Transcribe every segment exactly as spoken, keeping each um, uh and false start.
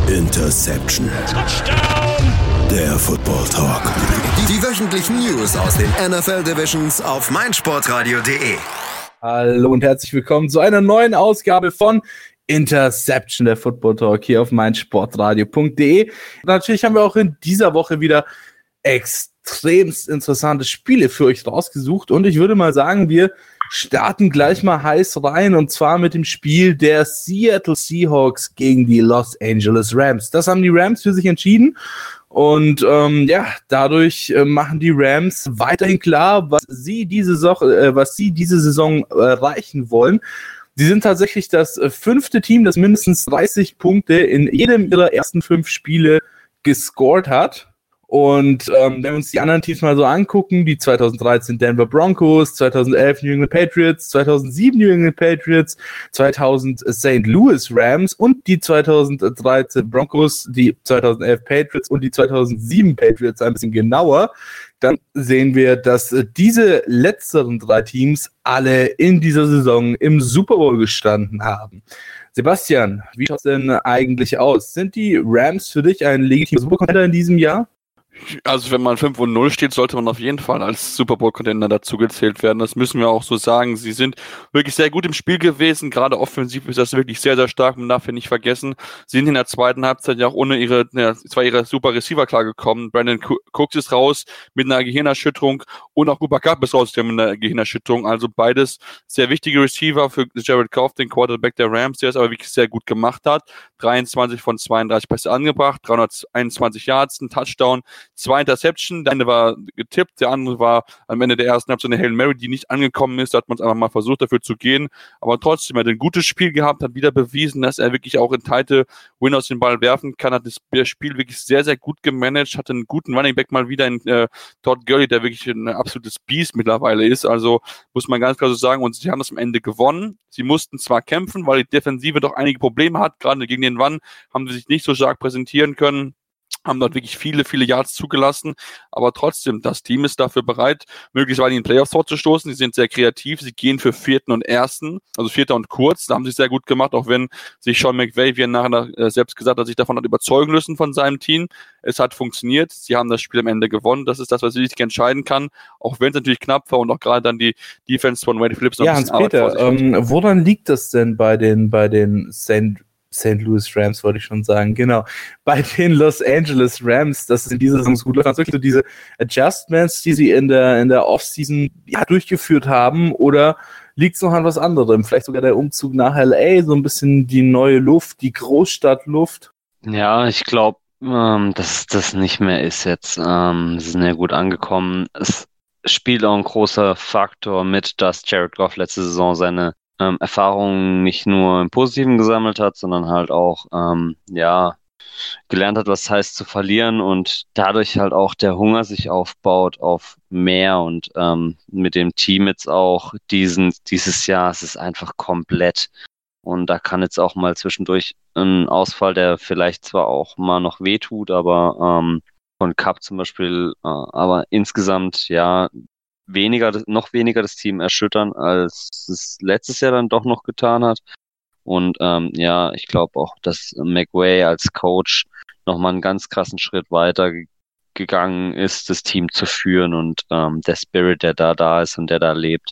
Interception. Touchdown. Der Football Talk. Die, die wöchentlichen News aus den N F L Divisions auf meinsportradio punkt de. Hallo und herzlich willkommen zu einer neuen Ausgabe von Interception, der Football Talk hier auf meinsportradio punkt de. Natürlich haben wir auch in dieser Woche wieder extremst interessante Spiele für euch rausgesucht und ich würde mal sagen, wir starten gleich mal heiß rein und zwar mit dem Spiel der Seattle Seahawks gegen die Los Angeles Rams. Das haben die Rams für sich entschieden und ähm, ja, dadurch äh, machen die Rams weiterhin klar, was sie diese, so- äh, was sie diese Saison äh, erreichen wollen. Sie sind tatsächlich das äh, fünfte Team, das mindestens dreißig Punkte in jedem ihrer ersten fünf Spiele gescored hat. Und ähm, wenn wir uns die anderen Teams mal so angucken, die zweitausenddreizehn Denver Broncos, zweitausendelf New England Patriots, zweitausendsieben New England Patriots, zweitausend Saint Louis Rams und die zweitausenddreizehn Broncos, die zweitausendelf Patriots und die zweitausendsieben Patriots ein bisschen genauer, dann sehen wir, dass diese letzteren drei Teams alle in dieser Saison im Super Bowl gestanden haben. Sebastian, wie schaut es denn eigentlich aus? Sind die Rams für dich ein legitimer Super Bowl-Contender in diesem Jahr? Also wenn man fünf und null steht, sollte man auf jeden Fall als Super Bowl-Contender dazu gezählt werden. Das müssen wir auch so sagen. Sie sind wirklich sehr gut im Spiel gewesen. Gerade offensiv ist das wirklich sehr, sehr stark. Man darf hier nicht vergessen, sie sind in der zweiten Halbzeit ja auch ohne ihre, ja, zwar ihre super Receiver klargekommen. Brandon Cooks ist raus mit einer Gehirnerschütterung und auch Cooper Kupp ist raus mit einer Gehirnerschütterung. Also beides sehr wichtige Receiver für Jared Goff, den Quarterback der Rams, der es aber wirklich sehr gut gemacht hat. dreiundzwanzig von zweiunddreißig Pässe angebracht, dreihunderteinundzwanzig Yards, ein Touchdown, zwei Interception, der eine war getippt, der andere war am Ende der ersten Halbzeit eine Hail Mary, die nicht angekommen ist, da hat man es einfach mal versucht, dafür zu gehen, aber trotzdem, er hat ein gutes Spiel gehabt, hat wieder bewiesen, dass er wirklich auch in teilte Winners den Ball werfen kann, hat das Spiel wirklich sehr, sehr gut gemanagt, hatte einen guten Running Back mal wieder in äh, Todd Gurley, der wirklich ein absolutes Biest mittlerweile ist, also muss man ganz klar so sagen, und sie haben das am Ende gewonnen, sie mussten zwar kämpfen, weil die Defensive doch einige Probleme hat, gerade gegen den Run haben sie sich nicht so stark präsentieren können, haben dort wirklich viele, viele Yards zugelassen, aber trotzdem, das Team ist dafür bereit, möglichst weit in den Playoffs vorzustoßen, sie sind sehr kreativ, sie gehen für vierten und ersten, also vierter und kurz, da haben sie es sehr gut gemacht, auch wenn sich Sean McVay, wie er nachher äh, selbst gesagt hat, sich davon hat überzeugen müssen von seinem Team, es hat funktioniert, sie haben das Spiel am Ende gewonnen, das ist das, was sie sich entscheiden kann, auch wenn es natürlich knapp war und auch gerade dann die Defense von Wade Phillips noch Ja, ein bisschen Hans-Peter, Arbeit vor sich hat. ähm, woran liegt das denn bei den, bei den Saint Saint Louis Rams, wollte ich schon sagen, genau. Bei den Los Angeles Rams, dass es in dieser Saison so gut läuft, wirklich so diese Adjustments, die sie in der, in der Offseason ja, durchgeführt haben, oder liegt es noch an was anderem? Vielleicht sogar der Umzug nach L A, so ein bisschen die neue Luft, die Großstadtluft? Ja, ich glaube, ähm, dass das nicht mehr ist jetzt. Ähm, sie sind ja gut angekommen. Es spielt auch ein großer Faktor mit, dass Jared Goff letzte Saison seine ähm, Erfahrungen nicht nur im Positiven gesammelt hat, sondern halt auch, ähm, ja, gelernt hat, was es heißt zu verlieren und dadurch halt auch der Hunger sich aufbaut auf mehr und ähm, mit dem Team jetzt auch diesen, dieses Jahr, es ist einfach komplett und da kann jetzt auch mal zwischendurch ein Ausfall, der vielleicht zwar auch mal noch wehtut, aber ähm, von Kupp zum Beispiel, äh, aber insgesamt, ja, weniger, noch weniger das Team erschüttern, als es letztes Jahr dann doch noch getan hat. Und ähm, ja, ich glaube auch, dass McVay als Coach nochmal einen ganz krassen Schritt weiter g- gegangen ist, das Team zu führen und ähm, der Spirit, der da da ist und der da lebt,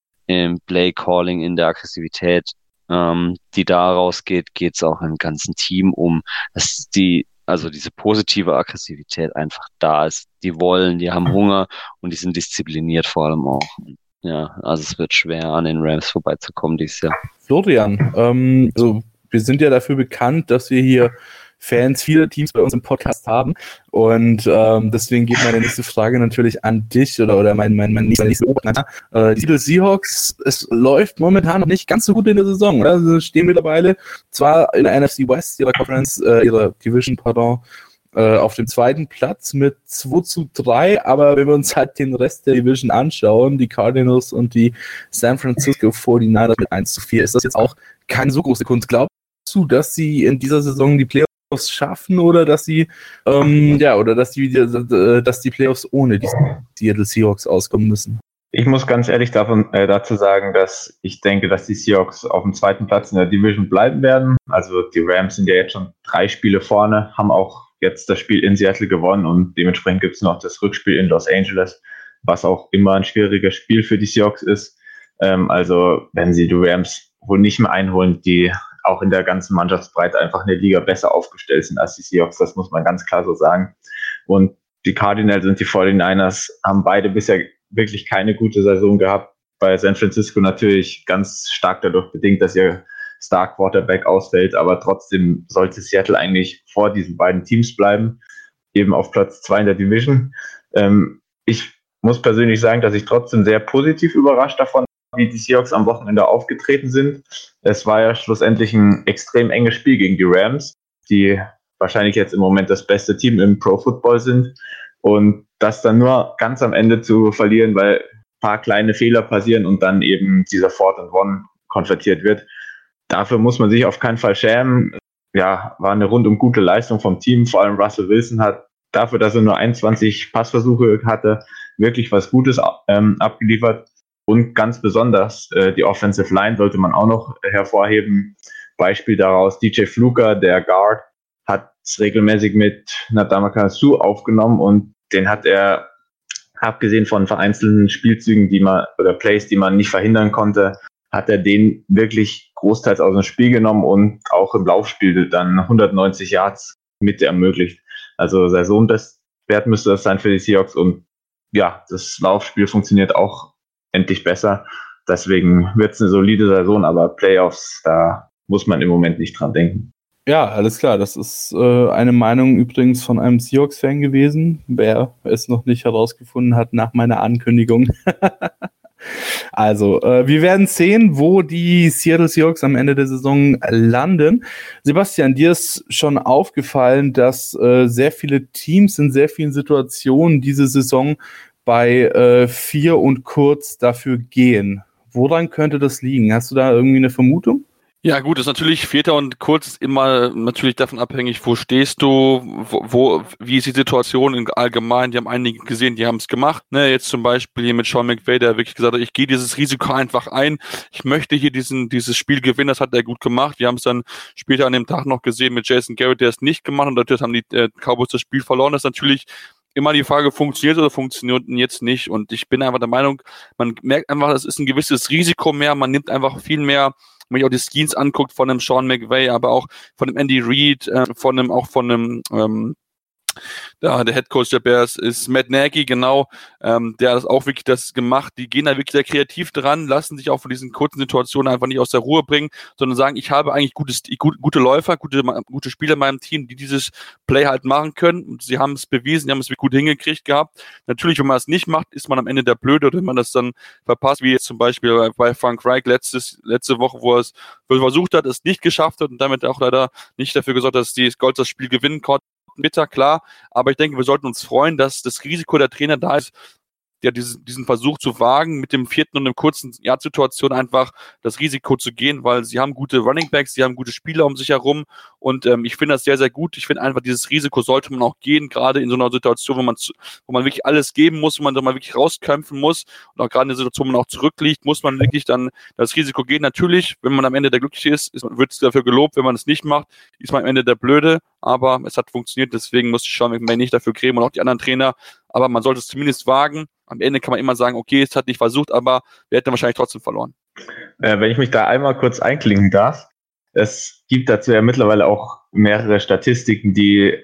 im Play-Calling, in der Aggressivität, ähm, die da rausgeht, geht es auch im ganzen Team um, dass die also diese positive Aggressivität einfach da ist. Die wollen, die haben Hunger und die sind diszipliniert vor allem auch. Ja, also es wird schwer, an den Rams vorbeizukommen dieses Jahr. Florian, ähm, also wir sind ja dafür bekannt, dass wir hier Fans vieler Teams bei uns im Podcast haben und ähm, deswegen geht meine nächste Frage natürlich an dich oder, oder mein, mein, mein nächster nächster Oberknaller. Äh, die Seattle Seahawks, es läuft momentan noch nicht ganz so gut in der Saison, oder? Also stehen mittlerweile zwar in der N F C West, ihrer Conference, äh, ihrer Division, pardon, äh, auf dem zweiten Platz mit zwei zu drei, aber wenn wir uns halt den Rest der Division anschauen, die Cardinals und die San Francisco forty-niners mit eins zu vier, ist das jetzt auch keine so große Kunst. Glaubst du, dass sie in dieser Saison die Playoffs schaffen oder dass sie ähm, ja oder dass die dass die Playoffs ohne die Seattle Seahawks auskommen müssen? Ich muss ganz ehrlich davon, äh, dazu sagen, dass ich denke, dass die Seahawks auf dem zweiten Platz in der Division bleiben werden. Also die Rams sind ja jetzt schon drei Spiele vorne, haben auch jetzt das Spiel in Seattle gewonnen und dementsprechend gibt es noch das Rückspiel in Los Angeles, was auch immer ein schwieriges Spiel für die Seahawks ist. Ähm, also wenn sie die Rams wohl nicht mehr einholen, die auch in der ganzen Mannschaftsbreite einfach in der Liga besser aufgestellt sind als die Seahawks, das muss man ganz klar so sagen. Und die Cardinals und die forty-niners haben beide bisher wirklich keine gute Saison gehabt. Bei San Francisco natürlich ganz stark dadurch bedingt, dass ihr Star Quarterback ausfällt, aber trotzdem sollte Seattle eigentlich vor diesen beiden Teams bleiben, eben auf Platz zwei in der Division. Ähm, ich muss persönlich sagen, dass ich trotzdem sehr positiv überrascht davon, wie die Seahawks am Wochenende aufgetreten sind. Es war ja schlussendlich ein extrem enges Spiel gegen die Rams, die wahrscheinlich jetzt im Moment das beste Team im Pro Football sind. Und das dann nur ganz am Ende zu verlieren, weil ein paar kleine Fehler passieren und dann eben dieser Fourth and One konvertiert wird. Dafür muss man sich auf keinen Fall schämen. Ja, war eine rundum gute Leistung vom Team. Vor allem Russell Wilson hat dafür, dass er nur einundzwanzig Passversuche hatte, wirklich was Gutes ähm, abgeliefert. Und ganz besonders äh, die Offensive Line sollte man auch noch hervorheben. Beispiel daraus, D J Fluker, der Guard, hat es regelmäßig mit Ndamukong Suh aufgenommen und den hat er, abgesehen von vereinzelten Spielzügen, die man oder Plays, die man nicht verhindern konnte, hat er den wirklich großteils aus dem Spiel genommen und auch im Laufspiel dann hundertneunzig Yards mit ermöglicht. Also Saisonbestwert müsste das sein für die Seahawks und ja, das Laufspiel funktioniert auch endlich besser. Deswegen wird es eine solide Saison, aber Playoffs, da muss man im Moment nicht dran denken. Ja, alles klar. Das ist äh, eine Meinung übrigens von einem Seahawks-Fan gewesen, wer es noch nicht herausgefunden hat nach meiner Ankündigung. Also, äh, wir werden sehen, wo die Seattle Seahawks am Ende der Saison landen. Sebastian, dir ist schon aufgefallen, dass äh, sehr viele Teams in sehr vielen Situationen diese Saison bei äh, vier und kurz dafür gehen. Woran könnte das liegen? Hast du da irgendwie eine Vermutung? Ja gut, das ist natürlich Vierter und kurz ist immer natürlich davon abhängig, wo stehst du, wo, wo wie ist die Situation im Allgemeinen. Die haben einige gesehen, die haben es gemacht. Ne, jetzt zum Beispiel hier mit Sean McVay, der wirklich gesagt hat, ich gehe dieses Risiko einfach ein. Ich möchte hier diesen dieses Spiel gewinnen. Das hat er gut gemacht. Wir haben es dann später an dem Tag noch gesehen mit Jason Garrett, der es nicht gemacht hat. Und dadurch haben die äh, Cowboys das Spiel verloren. Das ist natürlich immer die Frage, funktioniert oder funktioniert jetzt nicht. Und ich bin einfach der Meinung, man merkt einfach, das ist ein gewisses Risiko mehr. Man nimmt einfach viel mehr, wenn man sich auch die Schemes anguckt von einem Sean McVay, aber auch von dem Andy Reid, äh, von einem, auch von einem, ähm, da, der Headcoach der Bears ist Matt Nagy, genau, ähm, der hat das auch wirklich das gemacht. Die gehen da wirklich sehr kreativ dran, lassen sich auch von diesen kurzen Situationen einfach nicht aus der Ruhe bringen, sondern sagen, ich habe eigentlich gutes, gut, gute Läufer, gute, gute Spieler in meinem Team, die dieses Play halt machen können. Und sie haben es bewiesen, die haben es gut hingekriegt gehabt. Natürlich, wenn man es nicht macht, ist man am Ende der Blöde, oder wenn man das dann verpasst, wie jetzt zum Beispiel bei Frank Reich letztes, letzte Woche, wo er es versucht hat, es nicht geschafft hat und damit auch leider nicht dafür gesorgt, dass die Golds das Spiel gewinnen konnten. Bitter, klar, aber ich denke, wir sollten uns freuen, dass das Risiko der Trainer da ist, ja, diesen, diesen Versuch zu wagen, mit dem vierten und einem kurzen Jahr-Situation einfach das Risiko zu gehen, weil sie haben gute Runningbacks, sie haben gute Spieler um sich herum und ähm, ich finde das sehr, sehr gut. Ich finde einfach, dieses Risiko sollte man auch gehen, gerade in so einer Situation, wo man zu, wo man wirklich alles geben muss, wo man da mal wirklich rauskämpfen muss und auch gerade in der Situation, wo man auch zurückliegt, muss man wirklich dann das Risiko gehen. Natürlich, wenn man am Ende der Glückliche ist, ist wird es dafür gelobt. Wenn man es nicht macht, ist man am Ende der Blöde, aber es hat funktioniert, deswegen muss ich Sean McVay nicht dafür grämen und auch die anderen Trainer, aber man sollte es zumindest wagen. Am Ende kann man immer sagen, okay, es hat nicht versucht, aber wir hätten wahrscheinlich trotzdem verloren. Äh, wenn ich mich da einmal kurz einklinken darf, es gibt dazu ja mittlerweile auch mehrere Statistiken, die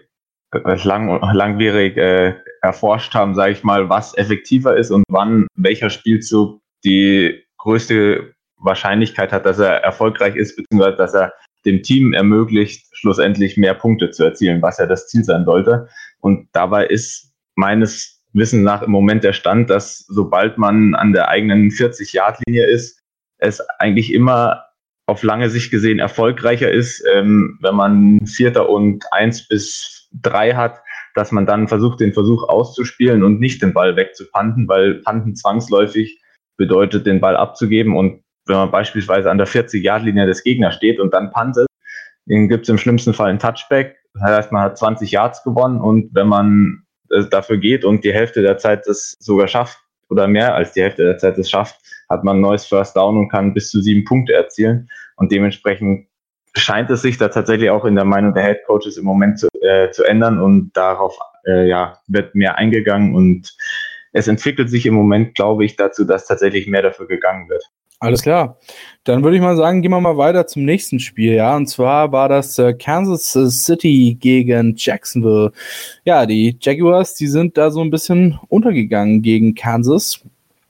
lang, langwierig äh, erforscht haben, sage ich mal, was effektiver ist und wann welcher Spielzug die größte Wahrscheinlichkeit hat, dass er erfolgreich ist, beziehungsweise dass er dem Team ermöglicht, schlussendlich mehr Punkte zu erzielen, was ja das Ziel sein sollte. Und dabei ist meines Wissen nach im Moment der Stand, dass sobald man an der eigenen vierzig-Yard-Linie ist, es eigentlich immer auf lange Sicht gesehen erfolgreicher ist, ähm, wenn man Vierter und eins bis drei hat, dass man dann versucht, den Versuch auszuspielen und nicht den Ball wegzupanten, weil Panten zwangsläufig bedeutet, den Ball abzugeben. Und wenn man beispielsweise an der vierzig-Yard-Linie des Gegners steht und dann pantet, dann gibt es im schlimmsten Fall einen Touchback. Das heißt, man hat zwanzig Yards gewonnen und wenn man dafür geht und die Hälfte der Zeit das sogar schafft, oder mehr als die Hälfte der Zeit es schafft, hat man ein neues First Down und kann bis zu sieben Punkte erzielen. Und dementsprechend scheint es sich da tatsächlich auch in der Meinung der Head Coaches im Moment zu, äh, zu ändern und darauf äh, ja, wird mehr eingegangen und es entwickelt sich im Moment, glaube ich, dazu, dass tatsächlich mehr dafür gegangen wird. Alles klar. Dann würde ich mal sagen, gehen wir mal weiter zum nächsten Spiel, ja. Und zwar war das äh, Kansas City gegen Jacksonville. Ja, die Jaguars, die sind da so ein bisschen untergegangen gegen Kansas.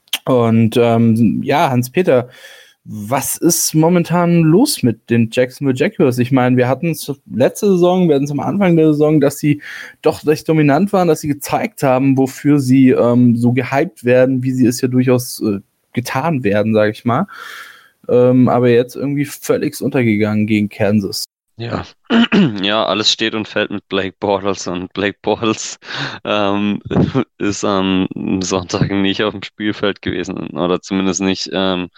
Und ähm, ja, Hans-Peter, was ist momentan los mit den Jacksonville Jaguars? Ich meine, wir hatten es letzte Saison, wir hatten es am Anfang der Saison, dass sie doch recht dominant waren, dass sie gezeigt haben, wofür sie ähm, so gehypt werden, wie sie es ja durchaus äh, getan werden, sage ich mal. Ähm, aber jetzt irgendwie völlig untergegangen gegen Kansas. Ja, ja, alles steht und fällt mit Blake Bortles und Blake Bortles ähm, ist am Sonntag nicht auf dem Spielfeld gewesen oder zumindest nicht ähm,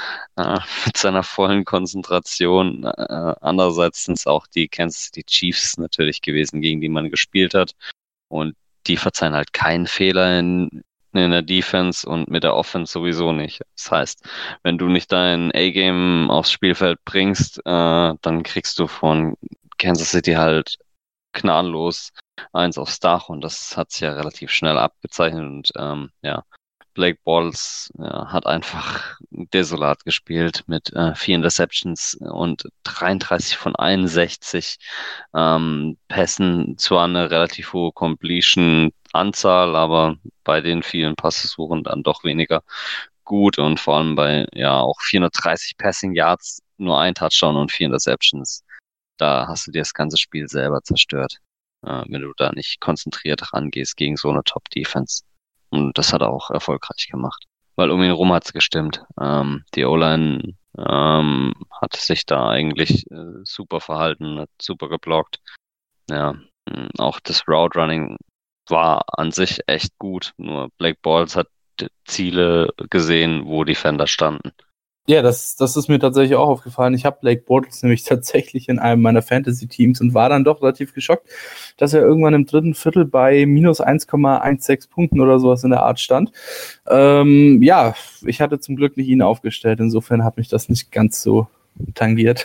äh, mit seiner vollen Konzentration. Äh, andererseits sind es auch die Kansas City Chiefs natürlich gewesen, gegen die man gespielt hat und die verzeihen halt keinen Fehler in in der Defense und mit der Offense sowieso nicht. Das heißt, wenn du nicht dein A-Game aufs Spielfeld bringst, äh, dann kriegst du von Kansas City halt gnadenlos eins aufs Dach und das hat sich ja relativ schnell abgezeichnet und ähm, ja, Blake Bortles ja, hat einfach desolat gespielt mit äh, vier Interceptions und dreiunddreißig von einundsechzig ähm, Pässen, zwar eine relativ hohe Completion-Anzahl, aber bei den vielen Passversuchen dann doch weniger gut und vor allem bei ja auch vierhundertdreißig Passing Yards, nur ein Touchdown und vier Interceptions. Da hast du dir das ganze Spiel selber zerstört, äh, wenn du da nicht konzentriert rangehst gegen so eine Top-Defense. Und das hat er auch erfolgreich gemacht. Weil um ihn rum hat's gestimmt. Ähm, die O-Line ähm, hat sich da eigentlich äh, super verhalten, hat super geblockt. Ja, auch das Route Running war an sich echt gut. Nur Blake Bortles hat Ziele gesehen, wo Defender standen. Ja, das, das ist mir tatsächlich auch aufgefallen. Ich habe Blake Bortles nämlich tatsächlich in einem meiner Fantasy-Teams und war dann doch relativ geschockt, dass er irgendwann im dritten Viertel bei minus eins Komma sechzehn Punkten oder sowas in der Art stand. Ähm, ja, ich hatte zum Glück nicht ihn aufgestellt. Insofern hat mich das nicht ganz so tangiert.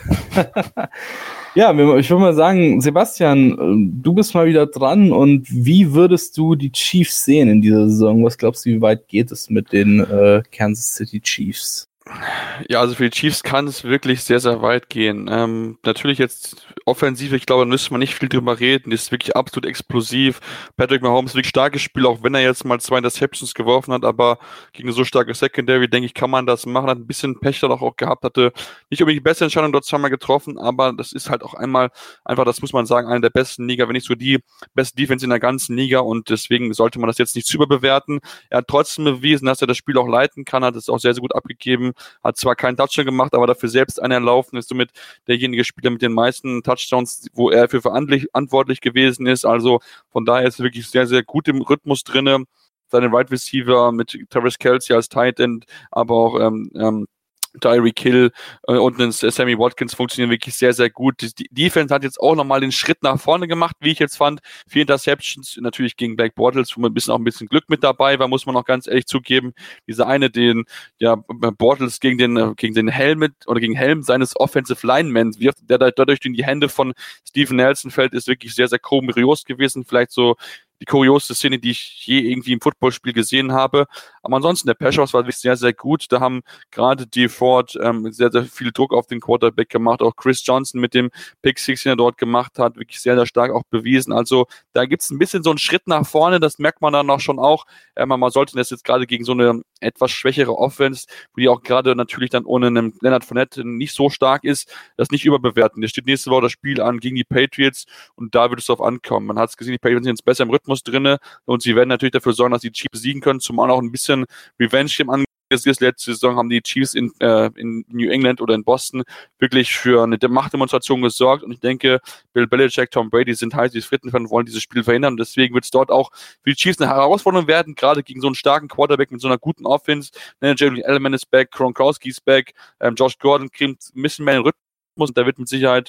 Ja, ich würde mal sagen, Sebastian, du bist mal wieder dran und wie würdest du die Chiefs sehen in dieser Saison? Was glaubst du, wie weit geht es mit den äh, Kansas City Chiefs? Ja, also für die Chiefs kann es wirklich sehr, sehr weit gehen. Ähm, natürlich jetzt offensiv, ich glaube, da müsste man nicht viel drüber reden. Die ist wirklich absolut explosiv. Patrick Mahomes wirklich starkes Spiel, auch wenn er jetzt mal zwei Interceptions geworfen hat, aber gegen eine so starke Secondary, denke ich, kann man das machen. Hat ein bisschen Pech dann auch gehabt, hatte nicht unbedingt die beste Entscheidung dort zweimal getroffen, aber das ist halt auch einmal einfach, das muss man sagen, eine der besten Liga, wenn nicht so die beste Defense in der ganzen Liga und deswegen sollte man das jetzt nicht zu überbewerten. Er hat trotzdem bewiesen, dass er das Spiel auch leiten kann, hat es auch sehr, sehr gut abgegeben. Hat zwar keinen Touchdown gemacht, aber dafür selbst einen erlaufen, ist somit derjenige Spieler mit den meisten Touchdowns, wo er für verantwortlich gewesen ist. Also von daher ist er wirklich sehr, sehr gut im Rhythmus drinne. Seine Wide Receiver mit Travis Kelce als Tight End, aber auch ähm, ähm, Tyreek Hill äh, und ein Sammy Watkins funktionieren wirklich sehr, sehr gut. Die Defense hat jetzt auch nochmal den Schritt nach vorne gemacht, wie ich jetzt fand. Vier Interceptions, natürlich gegen Blake Bortles, wo man ein bisschen auch ein bisschen Glück mit dabei war, muss man auch ganz ehrlich zugeben. Diese eine, den, ja, Bortles gegen den, gegen den Helmet oder gegen Helm seines Offensive Linemen wirft, der dadurch in die Hände von Steven Nelson fällt, ist wirklich sehr, sehr kurios gewesen. Vielleicht so die kurioseste Szene, die ich je irgendwie im Footballspiel gesehen habe. Aber ansonsten, der Pass-Rush war wirklich sehr, sehr gut. Da haben gerade die Ford ähm, sehr, sehr viel Druck auf den Quarterback gemacht. Auch Chris Johnson mit dem Pick-Six, den er dort gemacht hat, wirklich sehr, sehr stark auch bewiesen. Also da gibt es ein bisschen so einen Schritt nach vorne. Das merkt man dann auch schon auch. Ähm, man sollte das jetzt gerade gegen so eine etwas schwächere Offense, wo die auch gerade natürlich dann ohne einen Leonard Fournette nicht so stark ist, das nicht überbewerten. Da steht nächste Woche das Spiel an gegen die Patriots und da wird es drauf ankommen. Man hat es gesehen, die Patriots sind jetzt besser im Rhythmus drinne und sie werden natürlich dafür sorgen, dass die Chiefs siegen können, zumal auch ein bisschen Revenge im Angesicht ist. Letzte Saison haben die Chiefs in, äh, in New England oder in Boston wirklich für eine Machtdemonstration gesorgt und ich denke, Bill Belichick, Tom Brady sind heiß wie Frittenfan, wollen dieses Spiel verhindern und deswegen wird es dort auch für die Chiefs eine Herausforderung werden, gerade gegen so einen starken Quarterback mit so einer guten Offense. Ne, Jalen Edelman ist back, Gronkowski ist back, ähm, Josh Gordon kriegt ein bisschen mehr den Rhythmus und da wird mit Sicherheit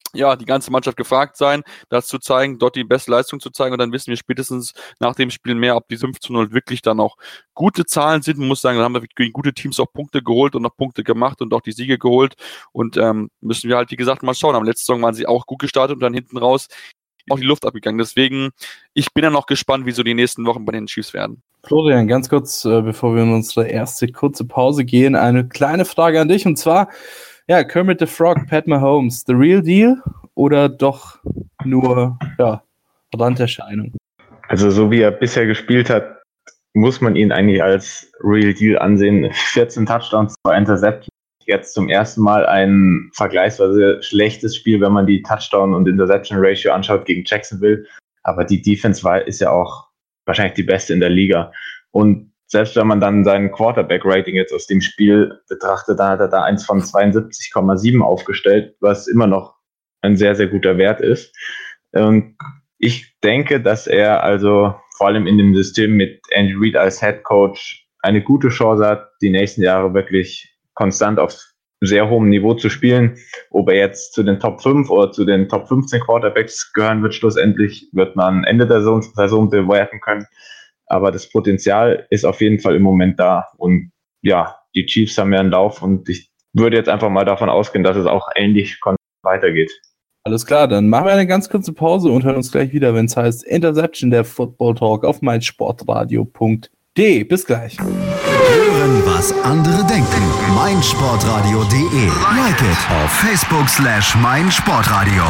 ja, die ganze Mannschaft gefragt sein, das zu zeigen, dort die beste Leistung zu zeigen und dann wissen wir spätestens nach dem Spiel mehr, ob die fünf zu null wirklich dann auch gute Zahlen sind. Man muss sagen, da haben wir gegen gute Teams auch Punkte geholt und noch Punkte gemacht und auch die Siege geholt und ähm, müssen wir halt, wie gesagt, mal schauen. Am letzten Saison waren sie auch gut gestartet und dann hinten raus auch die Luft abgegangen. Deswegen, ich bin ja noch gespannt, wie so die nächsten Wochen bei den Chiefs werden. Florian, ganz kurz, äh, bevor wir in unsere erste kurze Pause gehen, eine kleine Frage an dich und zwar, ja, Kermit the Frog, Pat Mahomes, the real deal oder doch nur, ja, Randerscheinung? Also so wie er bisher gespielt hat, muss man ihn eigentlich als real deal ansehen. vierzehn Touchdowns, zwei Interceptions. Jetzt zum ersten Mal ein vergleichsweise schlechtes Spiel, wenn man die Touchdown- und Interception-Ratio anschaut gegen Jacksonville. Aber die Defense war, ist ja auch wahrscheinlich die beste in der Liga. Und selbst wenn man dann sein Quarterback-Rating jetzt aus dem Spiel betrachtet, da hat er da eins von zweiundsiebzig Komma sieben aufgestellt, was immer noch ein sehr, sehr guter Wert ist. Und ich denke, dass er also vor allem in dem System mit Andy Reid als Head Coach eine gute Chance hat, die nächsten Jahre wirklich konstant auf sehr hohem Niveau zu spielen. Ob er jetzt zu den Top fünf oder zu den Top fünfzehn Quarterbacks gehören wird, schlussendlich wird man Ende der Saison bewerten können. Aber das Potenzial ist auf jeden Fall im Moment da. Und ja, die Chiefs haben ja einen Lauf und ich würde jetzt einfach mal davon ausgehen, dass es auch ähnlich weitergeht. Alles klar, dann machen wir eine ganz kurze Pause und hören uns gleich wieder, wenn es heißt Interception, der Football Talk auf meinsportradio punkt de. Bis gleich. Hören, was andere denken. meinsportradio punkt de. Like it auf Facebook slash meinsportradio.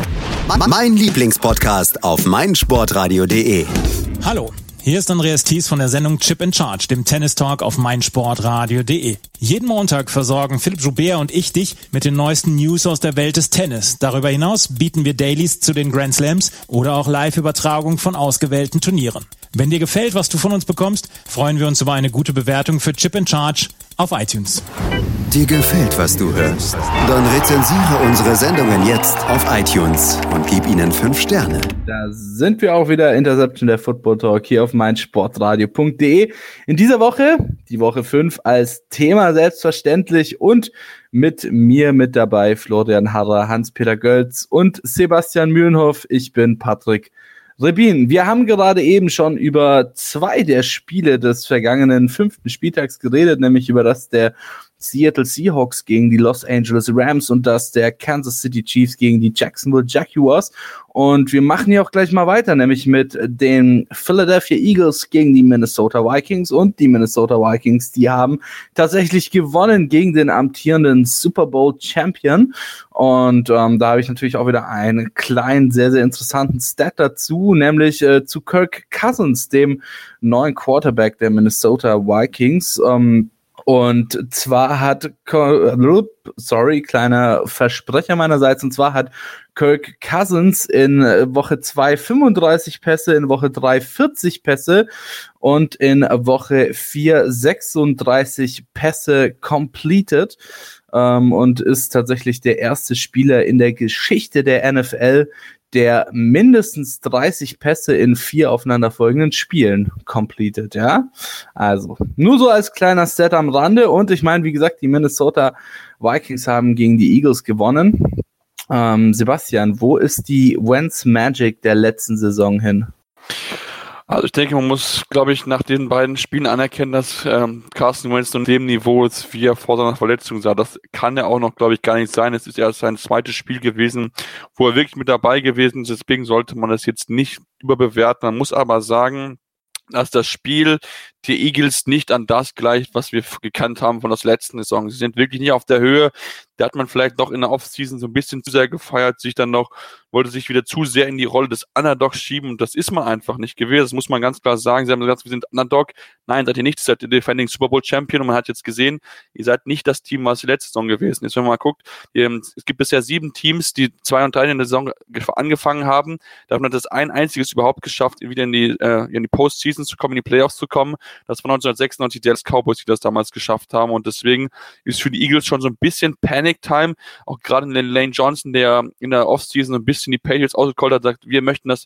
Mein Lieblingspodcast auf meinsportradio punkt de. Hallo. Hier ist Andreas Thies von der Sendung Chip in Charge, dem Tennis-Talk auf meinsportradio punkt de. Jeden Montag versorgen Philipp Joubert und ich dich mit den neuesten News aus der Welt des Tennis. Darüber hinaus bieten wir Dailies zu den Grand Slams oder auch Live-Übertragung von ausgewählten Turnieren. Wenn dir gefällt, was du von uns bekommst, freuen wir uns über eine gute Bewertung für Chip in Charge auf iTunes. Dir gefällt, was du hörst? Dann rezensiere unsere Sendungen jetzt auf iTunes und gib ihnen fünf Sterne. Da sind wir auch wieder, Interception, der Football Talk hier auf meinsportradio punkt de. In dieser Woche, die Woche fünf, als Thema selbstverständlich und mit mir mit dabei Florian Harrer, Hans-Peter Gölz und Sebastian Mühlenhoff. Ich bin Patrick Rebin. Wir haben gerade eben schon über zwei der Spiele des vergangenen fünften Spieltags geredet, nämlich über das der Seattle Seahawks gegen die Los Angeles Rams und das der Kansas City Chiefs gegen die Jacksonville Jaguars. Und wir machen hier auch gleich mal weiter, nämlich mit den Philadelphia Eagles gegen die Minnesota Vikings. Und die Minnesota Vikings, die haben tatsächlich gewonnen gegen den amtierenden Super Bowl Champion. Und ähm, da habe ich natürlich auch wieder einen kleinen, sehr, sehr interessanten Stat dazu, nämlich äh, zu Kirk Cousins, dem neuen Quarterback der Minnesota Vikings. Ähm, Und zwar hat, sorry, kleiner Versprecher meinerseits, und zwar hat Kirk Cousins in Woche zwei fünfunddreißig Pässe, in Woche drei vierzig Pässe und in Woche vier sechsunddreißig Pässe completed ähm, und ist tatsächlich der erste Spieler in der Geschichte der N F L, der mindestens dreißig Pässe in vier aufeinanderfolgenden Spielen completed, ja. Also, nur so als kleiner Stat am Rande. Und ich meine, wie gesagt, die Minnesota Vikings haben gegen die Eagles gewonnen. Ähm, Sebastian, wo ist die Wentz Magic der letzten Saison hin? Also ich denke, man muss, glaube ich, nach den beiden Spielen anerkennen, dass ähm, Carson Wentz auf dem Niveau ist, wie er vor seiner Verletzung sah. Das kann ja auch noch, glaube ich, gar nicht sein. Es ist erst sein zweites Spiel gewesen, wo er wirklich mit dabei gewesen ist. Deswegen sollte man das jetzt nicht überbewerten. Man muss aber sagen, dass das Spiel die Eagles nicht an das gleicht, was wir gekannt haben von der letzten Saison. Sie sind wirklich nicht auf der Höhe. Da hat man vielleicht noch in der Offseason so ein bisschen zu sehr gefeiert, sich dann noch, wollte sich wieder zu sehr in die Rolle des Underdogs schieben. Und das ist man einfach nicht gewesen. Das muss man ganz klar sagen. Sie haben gesagt, wir sind Underdog. Nein, seid ihr nicht. Ihr seid der Defending Super Bowl Champion. Und man hat jetzt gesehen, ihr seid nicht das Team, was die letzte Saison gewesen ist. Wenn man mal guckt, es gibt bisher sieben Teams, die zwei und drei in der Saison angefangen haben. Davon hat es ein einziges überhaupt geschafft, wieder in die, äh, in die Postseason zu kommen, in die Playoffs zu kommen. Das war neunzehnhundertsechsundneunzig die Dallas Cowboys, die das damals geschafft haben. Und deswegen ist für die Eagles schon so ein bisschen Panic-Time. Auch gerade in Lane Johnson, der in der Offseason ein bisschen die Patriots ausgecallt hat, sagt, wir möchten das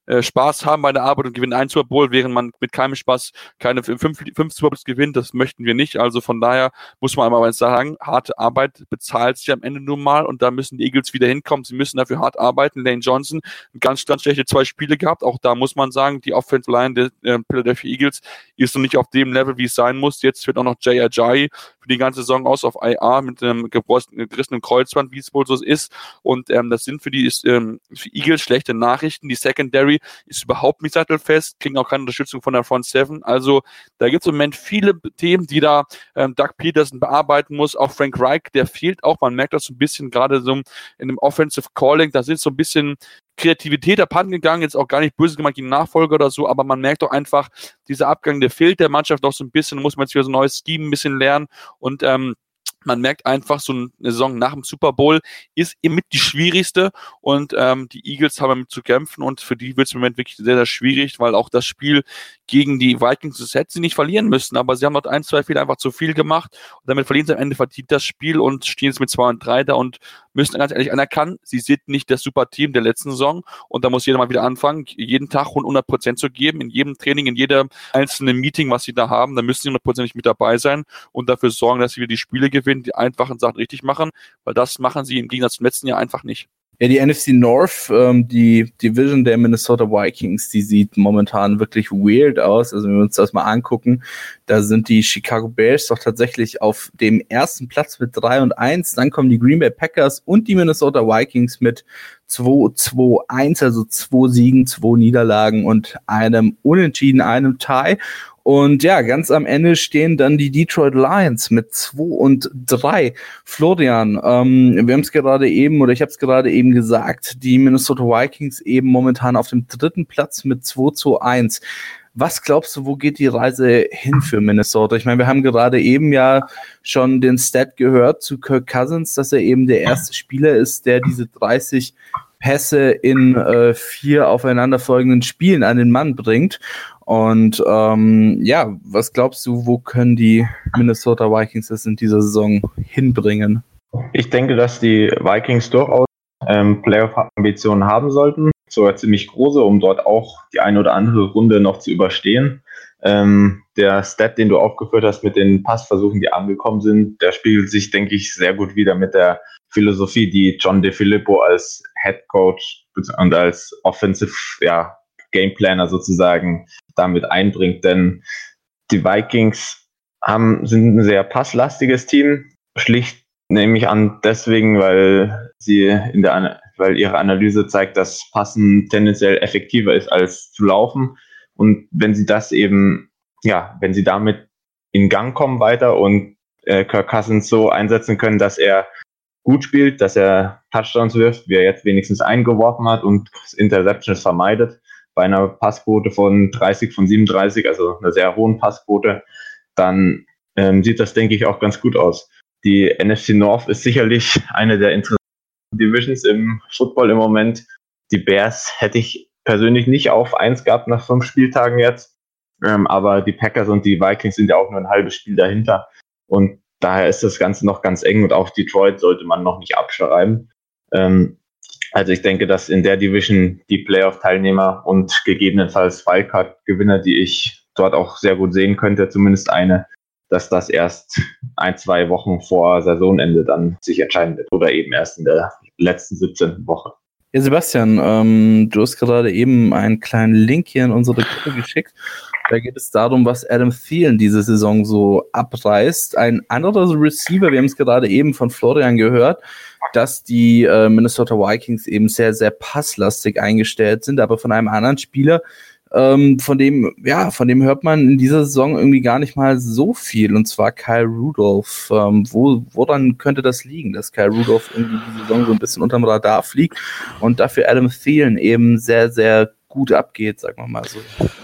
äh, Spaß haben bei der Arbeit und gewinnen einen Super Bowl, während man mit keinem Spaß keine fünf, fünf Super Bowls gewinnt. Das möchten wir nicht. Also von daher muss man aber sagen, harte Arbeit bezahlt sich am Ende nun mal und da müssen die Eagles wieder hinkommen. Sie müssen dafür hart arbeiten. Lane Johnson, ganz, ganz schlechte zwei Spiele gehabt. Auch da muss man sagen, die Offensive Line der äh, Philadelphia Eagles ist noch nicht auf dem Level, wie es sein muss. Jetzt wird auch noch Jay Ajayi für die ganze Saison aus auf I R mit einem gerissenen Kreuzband, wie es wohl so ist. Und ähm, das sind für die ähm, für Eagles schlechte Nachrichten. Die Secondary ist überhaupt nicht sattelfest, kriegen auch keine Unterstützung von der Front Seven. Also da gibt es im Moment viele Themen, die da ähm, Doug Peterson bearbeiten muss. Auch Frank Reich, der fehlt auch. Man merkt das so ein bisschen gerade so in dem Offensive Calling. Da sind so ein bisschen Kreativität abhanden gegangen, jetzt auch gar nicht böse gemeint gegen Nachfolger oder so, aber man merkt doch einfach, dieser Abgang, der fehlt der Mannschaft auch so ein bisschen, muss man jetzt wieder so ein neues Scheme ein bisschen lernen und ähm, man merkt einfach, so eine Saison nach dem Super Bowl ist mit die schwierigste und ähm, die Eagles haben damit zu kämpfen und für die wird es im Moment wirklich sehr, sehr schwierig, weil auch das Spiel gegen die Vikings, das hätten sie nicht verlieren müssen, aber sie haben dort ein, zwei Fehler einfach zu viel gemacht und damit verlieren sie am Ende verdient das Spiel und stehen jetzt mit zwei und drei da und müssen ganz ehrlich anerkennen, sie sind nicht das Super-Team der letzten Saison und da muss jeder mal wieder anfangen, jeden Tag hundert Prozent zu geben, in jedem Training, in jedem einzelnen Meeting, was sie da haben, da müssen sie hundert Prozent mit dabei sein und dafür sorgen, dass sie wieder die Spiele gewinnen, die einfachen Sachen richtig machen, weil das machen sie im Gegensatz zum letzten Jahr einfach nicht. Ja, die N F C North, ähm, die Division der Minnesota Vikings, die sieht momentan wirklich weird aus. Also wenn wir uns das mal angucken, da sind die Chicago Bears doch tatsächlich auf dem ersten Platz mit drei und eins. Dann kommen die Green Bay Packers und die Minnesota Vikings mit zwei zwei eins, also zwei Siegen, zwei Niederlagen und einem Unentschieden, einem Tie. Und ja, ganz am Ende stehen dann die Detroit Lions mit zwei und drei. Florian, ähm, wir haben es gerade eben, oder ich habe es gerade eben gesagt, die Minnesota Vikings eben momentan auf dem dritten Platz mit zwei zu eins. Was glaubst du, wo geht die Reise hin für Minnesota? Ich meine, wir haben gerade eben ja schon den Stat gehört zu Kirk Cousins, dass er eben der erste Spieler ist, der diese dreißig Pässe in äh, vier aufeinanderfolgenden Spielen an den Mann bringt. Und ähm, ja, was glaubst du, wo können die Minnesota Vikings das in dieser Saison hinbringen? Ich denke, dass die Vikings durchaus ähm, Playoff-Ambitionen haben sollten, sogar ziemlich große, um dort auch die eine oder andere Runde noch zu überstehen. Ähm, der Stat, den du aufgeführt hast mit den Passversuchen, die angekommen sind, der spiegelt sich, denke ich, sehr gut wider mit der Philosophie, die John DeFilippo als Head Coach und als Offensive ja, Gameplaner sozusagen damit einbringt. Denn die Vikings haben, sind ein sehr passlastiges Team, schlicht nehme ich an deswegen, weil sie in der weil ihre Analyse zeigt, dass Passen tendenziell effektiver ist als zu laufen. Und wenn sie das eben, ja, wenn sie damit in Gang kommen weiter und äh, Kirk Cousins so einsetzen können, dass er gut spielt, dass er Touchdowns wirft, wie er jetzt wenigstens eingeworfen hat und Interceptions vermeidet, bei einer Passquote von dreißig von siebenunddreißig, also einer sehr hohen Passquote, dann ähm, sieht das, denke ich, auch ganz gut aus. Die N F C North ist sicherlich eine der interessanten Divisions im Football im Moment. Die Bears hätte ich persönlich nicht auf eins gehabt nach fünf Spieltagen jetzt, ähm, aber die Packers und die Vikings sind ja auch nur ein halbes Spiel dahinter und daher ist das Ganze noch ganz eng und auch Detroit sollte man noch nicht abschreiben. Ähm, also ich denke, dass in der Division die Playoff-Teilnehmer und gegebenenfalls Wildcard-Gewinner, die ich dort auch sehr gut sehen könnte, zumindest eine, dass das erst ein, zwei Wochen vor Saisonende dann sich entscheiden wird oder eben erst in der letzten siebzehnten Woche. Ja, Sebastian, ähm, du hast gerade eben einen kleinen Link hier in unsere Gruppe geschickt. Da geht es darum, was Adam Thielen diese Saison so abreißt. Ein anderer Receiver, wir haben es gerade eben von Florian gehört, dass die äh, Minnesota Vikings eben sehr, sehr passlastig eingestellt sind, aber von einem anderen Spieler, ähm, von dem, ja, von dem hört man in dieser Saison irgendwie gar nicht mal so viel, und zwar Kyle Rudolph. Ähm, wo, woran könnte das liegen, dass Kyle Rudolph irgendwie die Saison so ein bisschen unterm Radar fliegt und dafür Adam Thielen eben sehr, sehr gut abgeht, sagen wir mal so?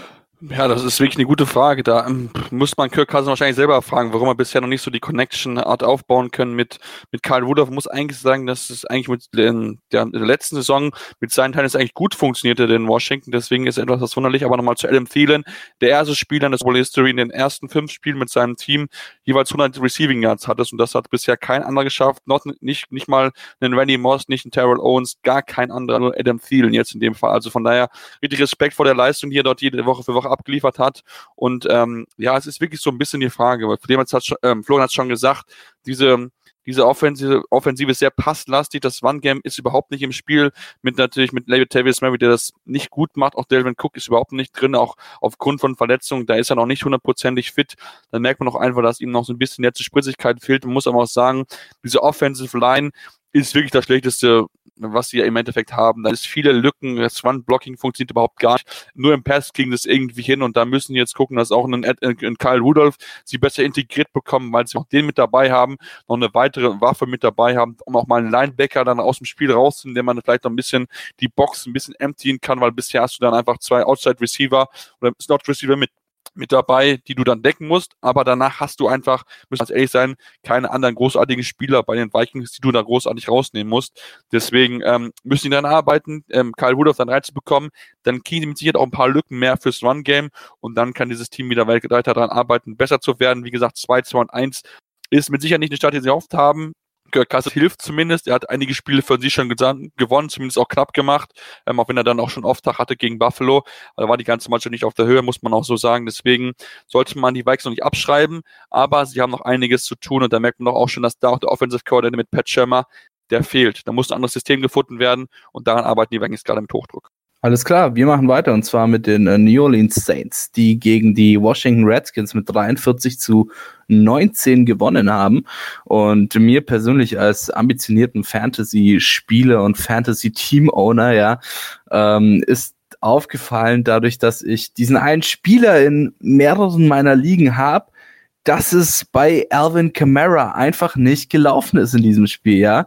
Ja, das ist wirklich eine gute Frage. Da ähm, muss man Kirk Cousins wahrscheinlich selber fragen, warum er bisher noch nicht so die Connection hat aufbauen können mit, mit Kyle Rudolph. Muss eigentlich sagen, dass es eigentlich mit den, der, der letzten Saison mit seinen Teilen eigentlich gut funktionierte in Washington. Deswegen ist etwas was wunderlich. Aber nochmal zu Adam Thielen. Der erste Spieler in der Super Bowl History in den ersten fünf Spielen mit seinem Team jeweils hundert Receiving Yards hat es. Und das hat bisher kein anderer geschafft. Not, nicht, nicht mal einen Randy Moss, nicht einen Terrell Owens, gar kein anderer, nur Adam Thielen jetzt in dem Fall. Also von daher richtig Respekt vor der Leistung, die er dort jede Woche für Woche abgeliefert hat. Und ähm, ja, es ist wirklich so ein bisschen die Frage, weil Florian hat schon, ähm, Florian hat schon gesagt, diese diese Offensive, Offensive ist sehr passlastig, das One-Game ist überhaupt nicht im Spiel, mit natürlich mit Latavius Murray, der das nicht gut macht, auch Delvin Cook ist überhaupt nicht drin, auch aufgrund von Verletzungen, da ist er noch nicht hundertprozentig fit, dann merkt man auch einfach, dass ihm noch so ein bisschen letzte Spritzigkeit fehlt. Man muss aber auch sagen, diese Offensive Line ist wirklich das Schlechteste, was sie ja im Endeffekt haben. Da ist viele Lücken, das Run-Blocking funktioniert überhaupt gar nicht. Nur im Pass kriegen das irgendwie hin und da müssen sie jetzt gucken, dass auch ein, ein Kyle Rudolph sie besser integriert bekommen, weil sie auch den mit dabei haben, noch eine weitere Waffe mit dabei haben, um auch mal einen Linebacker dann aus dem Spiel rauszunehmen, der man vielleicht noch ein bisschen die Box ein bisschen emptyen kann, weil bisher hast du dann einfach zwei Outside-Receiver oder Slot-Receiver mit mit dabei, die du dann decken musst, aber danach hast du einfach, müssen wir ehrlich sein, keine anderen großartigen Spieler bei den Vikings, die du da großartig rausnehmen musst. Deswegen ähm, müssen die dann arbeiten, ähm, Kyle Rudolph dann reinzubekommen, dann kriegen die mit Sicherheit auch ein paar Lücken mehr fürs Run-Game und dann kann dieses Team wieder weiter daran arbeiten, besser zu werden. Wie gesagt, zwei, zwei und eins ist mit Sicherheit nicht eine Stadt, die sie oft haben. Kirk Cousins hilft zumindest. Er hat einige Spiele für sich schon gewonnen, zumindest auch knapp gemacht, ähm, auch wenn er dann auch schon Auftakt hatte gegen Buffalo. Da war die ganze Mannschaft nicht auf der Höhe, muss man auch so sagen. Deswegen sollte man die Vikings noch nicht abschreiben, aber sie haben noch einiges zu tun und da merkt man doch auch schon, dass da auch der Offensive Coordinator mit Pat Shurmur, der fehlt. Da muss ein anderes System gefunden werden und daran arbeiten die Vikings gerade mit Hochdruck. Alles klar, wir machen weiter und zwar mit den äh, New Orleans Saints, die gegen die Washington Redskins mit dreiundvierzig zu neunzehn gewonnen haben und mir persönlich als ambitionierten Fantasy-Spieler und Fantasy-Team-Owner, ja, ähm, ist aufgefallen dadurch, dass ich diesen einen Spieler in mehreren meiner Ligen habe, dass es bei Alvin Kamara einfach nicht gelaufen ist in diesem Spiel, ja.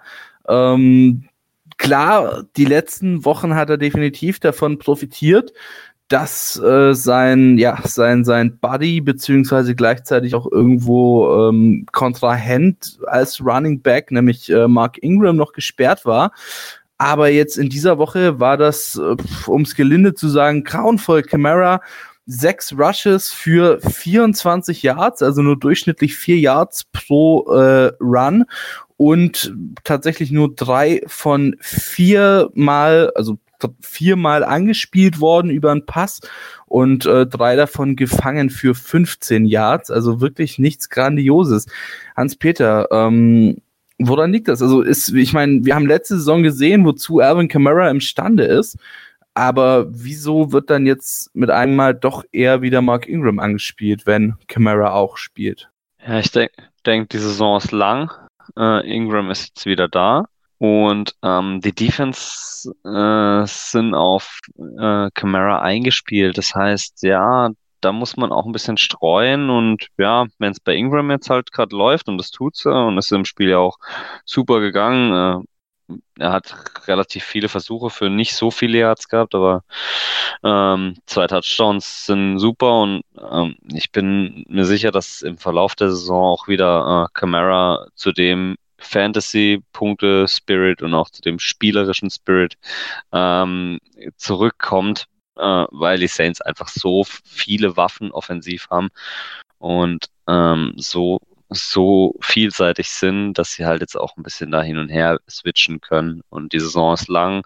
Ähm, Klar, die letzten Wochen hat er definitiv davon profitiert, dass äh, sein, ja, sein, sein Buddy beziehungsweise gleichzeitig auch irgendwo ähm, Kontrahent als Running Back, nämlich äh, Mark Ingram, noch gesperrt war. Aber jetzt in dieser Woche war das, äh, um es gelinde zu sagen, grauenvoll. Kamara, sechs Rushes für vierundzwanzig Yards, also nur durchschnittlich vier Yards pro äh, Run. Und tatsächlich nur drei von viermal, also viermal angespielt worden über einen Pass und äh, drei davon gefangen für fünfzehn Yards, also wirklich nichts Grandioses. Hans-Peter, ähm, woran liegt das? Also ist, ich meine, wir haben letzte Saison gesehen, wozu Alvin Kamara imstande ist, aber wieso wird dann jetzt mit einem Mal doch eher wieder Mark Ingram angespielt, wenn Kamara auch spielt? Ja, ich denke, denk, die Saison ist lang. Uh, Ingram ist jetzt wieder da und ähm, die Defense äh, sind auf äh, Kamara eingespielt. Das heißt, ja, da muss man auch ein bisschen streuen und ja, wenn es bei Ingram jetzt halt gerade läuft und das tut's und es ist im Spiel ja auch super gegangen. Äh, er hat relativ viele Versuche für nicht so viele Yards gehabt, aber ähm, zwei Touchdowns sind super und ähm, ich bin mir sicher, dass im Verlauf der Saison auch wieder äh, Kamara zu dem Fantasy-Punkte-Spirit und auch zu dem spielerischen Spirit ähm, zurückkommt, äh, weil die Saints einfach so viele Waffen offensiv haben und ähm, so so vielseitig sind, dass sie halt jetzt auch ein bisschen da hin und her switchen können und die Saison ist lang.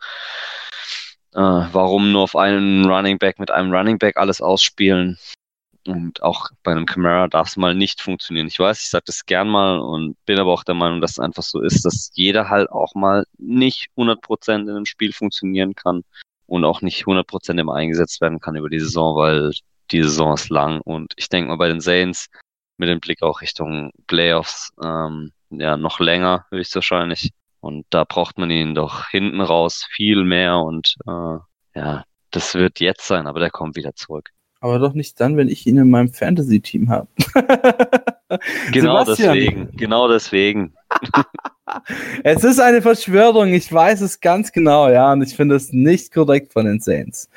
Äh, warum nur auf einen Running Back mit einem Running Back alles ausspielen? Und auch bei einem Kamara darf es mal nicht funktionieren. Ich weiß, ich sage das gern mal und bin aber auch der Meinung, dass es einfach so ist, dass jeder halt auch mal nicht hundert Prozent in einem Spiel funktionieren kann und auch nicht hundert Prozent immer eingesetzt werden kann über die Saison, weil die Saison ist lang. Und ich denke mal bei den Saints mit dem Blick auch Richtung Playoffs, ähm, ja, noch länger höchstwahrscheinlich. Und da braucht man ihn doch hinten raus viel mehr und äh, ja, das wird jetzt sein, aber der kommt wieder zurück. Aber doch nicht dann, wenn ich ihn in meinem Fantasy-Team habe. Genau deswegen, genau deswegen. Es ist eine Verschwörung, ich weiß es ganz genau, ja, und ich finde es nicht korrekt von den Saints.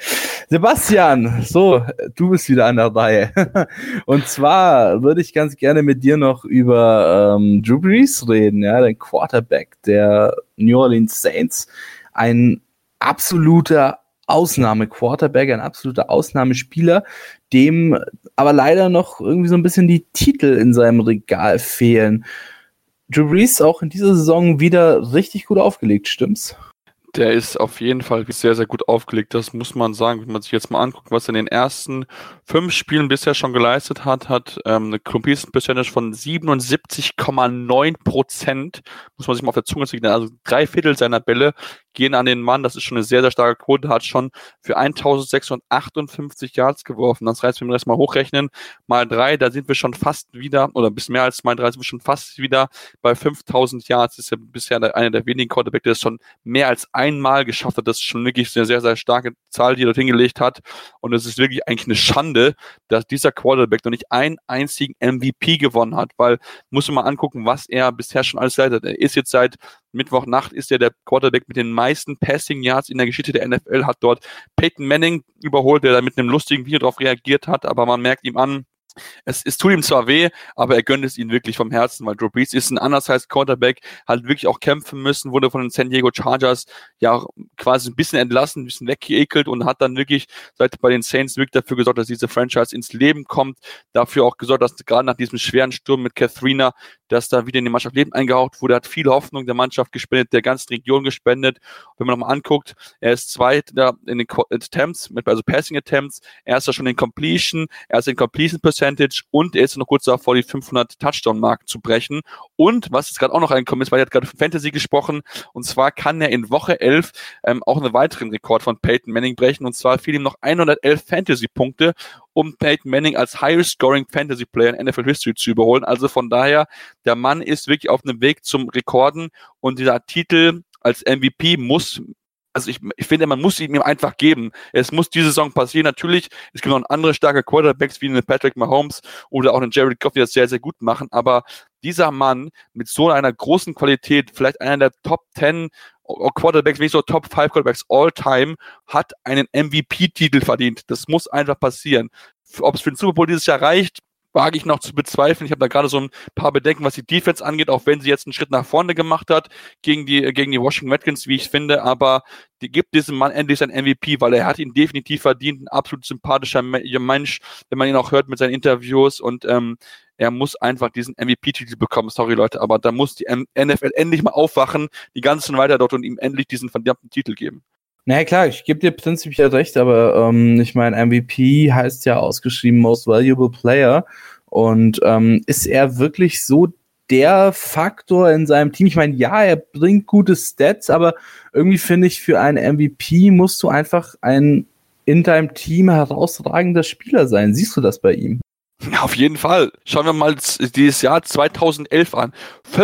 Sebastian, so, du bist wieder an der Reihe. Und zwar würde ich ganz gerne mit dir noch über ähm, Drew Brees reden, ja, den Quarterback der New Orleans Saints. Ein absoluter Ausnahme-Quarterback, ein absoluter Ausnahmespieler, dem aber leider noch irgendwie so ein bisschen die Titel in seinem Regal fehlen. Drew Brees auch in dieser Saison wieder richtig gut aufgelegt, stimmt's? Der ist auf jeden Fall sehr, sehr gut aufgelegt. Das muss man sagen, wenn man sich jetzt mal anguckt, was er in den ersten fünf Spielen bisher schon geleistet hat, hat ähm, eine Completion Percentage von siebenundsiebzig Komma neun Prozent. Muss man sich mal auf der Zunge ziehen. Also drei Viertel seiner Bälle gehen an den Mann. Das ist schon eine sehr, sehr starke Quote. Hat schon für eintausendsechshundertachtundfünfzig Yards geworfen. Das heißt, wenn wir das mal hochrechnen, mal drei, da sind wir schon fast wieder, oder ein bisschen mehr als mal drei, sind wir schon fast wieder bei fünftausend Yards. Das ist ja bisher einer der wenigen Quarterbacks, der das schon mehr als einmal geschafft hat. Das ist schon wirklich eine sehr, sehr starke Zahl, die er dort hingelegt hat. Und es ist wirklich eigentlich eine Schande, dass dieser Quarterback noch nicht einen einzigen M V P gewonnen hat, weil, muss man mal angucken, was er bisher schon alles leitet. Er ist jetzt seit Mittwochnacht ist er der Quarterback mit den meisten Passing Yards in der Geschichte der N F L, hat dort Peyton Manning überholt, der da mit einem lustigen Video darauf reagiert hat, aber man merkt ihm an, Es, es tut ihm zwar weh, aber er gönnt es ihm wirklich vom Herzen, weil Drew Brees ist ein undersized Quarterback, hat wirklich auch kämpfen müssen, wurde von den San Diego Chargers ja quasi ein bisschen entlassen, ein bisschen weggeekelt und hat dann wirklich seit bei den Saints wirklich dafür gesorgt, dass diese Franchise ins Leben kommt, dafür auch gesorgt, dass gerade nach diesem schweren Sturm mit Katharina, dass da wieder in die Mannschaft Leben eingehaucht wurde, hat viel Hoffnung der Mannschaft gespendet, der ganzen Region gespendet. Wenn man nochmal anguckt, er ist Zweiter in den Attempts, also Passing Attempts, er ist da schon in Completion, er ist in Completion Percentage und er ist noch kurz davor, die fünfhundert Touchdown-Marke zu brechen. Und was jetzt gerade auch noch reingekommen ist, weil er hat gerade von Fantasy gesprochen, und zwar kann er in Woche elf ähm, auch einen weiteren Rekord von Peyton Manning brechen, und zwar fiel ihm noch hundertelf Fantasy-Punkte, um Peyton Manning als highest-scoring Fantasy-Player in N F L-History zu überholen. Also von daher, der Mann ist wirklich auf einem Weg zum Rekorden, und dieser Titel als M V P muss, also ich, ich finde, man muss ihn ihm einfach geben. Es muss diese Saison passieren. Natürlich, es gibt noch andere starke Quarterbacks wie einen Patrick Mahomes oder auch einen Jared Goff, die das sehr, sehr gut machen, aber dieser Mann mit so einer großen Qualität, vielleicht einer der Top zehn Quarterbacks, wenn nicht so Top fünf Quarterbacks all time, hat einen M V P-Titel verdient. Das muss einfach passieren. Ob es für den Super Bowl dieses Jahr reicht, wage ich noch zu bezweifeln. Ich habe da gerade so ein paar Bedenken, was die Defense angeht, auch wenn sie jetzt einen Schritt nach vorne gemacht hat gegen die gegen die Washington Redskins, wie ich finde, aber die gibt diesem Mann endlich sein M V P, weil er hat ihn definitiv verdient, ein absolut sympathischer Mensch, wenn man ihn auch hört mit seinen Interviews, und ähm, er muss einfach diesen M V P-Titel bekommen. Sorry, Leute, aber da muss die N F L endlich mal aufwachen, die ganzen weiter dort, und ihm endlich diesen verdammten Titel geben. Naja, klar, ich gebe dir prinzipiell recht, aber ähm, ich meine, M V P heißt ja ausgeschrieben Most Valuable Player, und ähm, ist er wirklich so der Faktor in seinem Team? Ich meine, ja, er bringt gute Stats, aber irgendwie finde ich, für einen M V P musst du einfach ein in deinem Team herausragender Spieler sein. Siehst du das bei ihm? Ja, auf jeden Fall. Schauen wir mal dieses Jahr zweitausendelf an.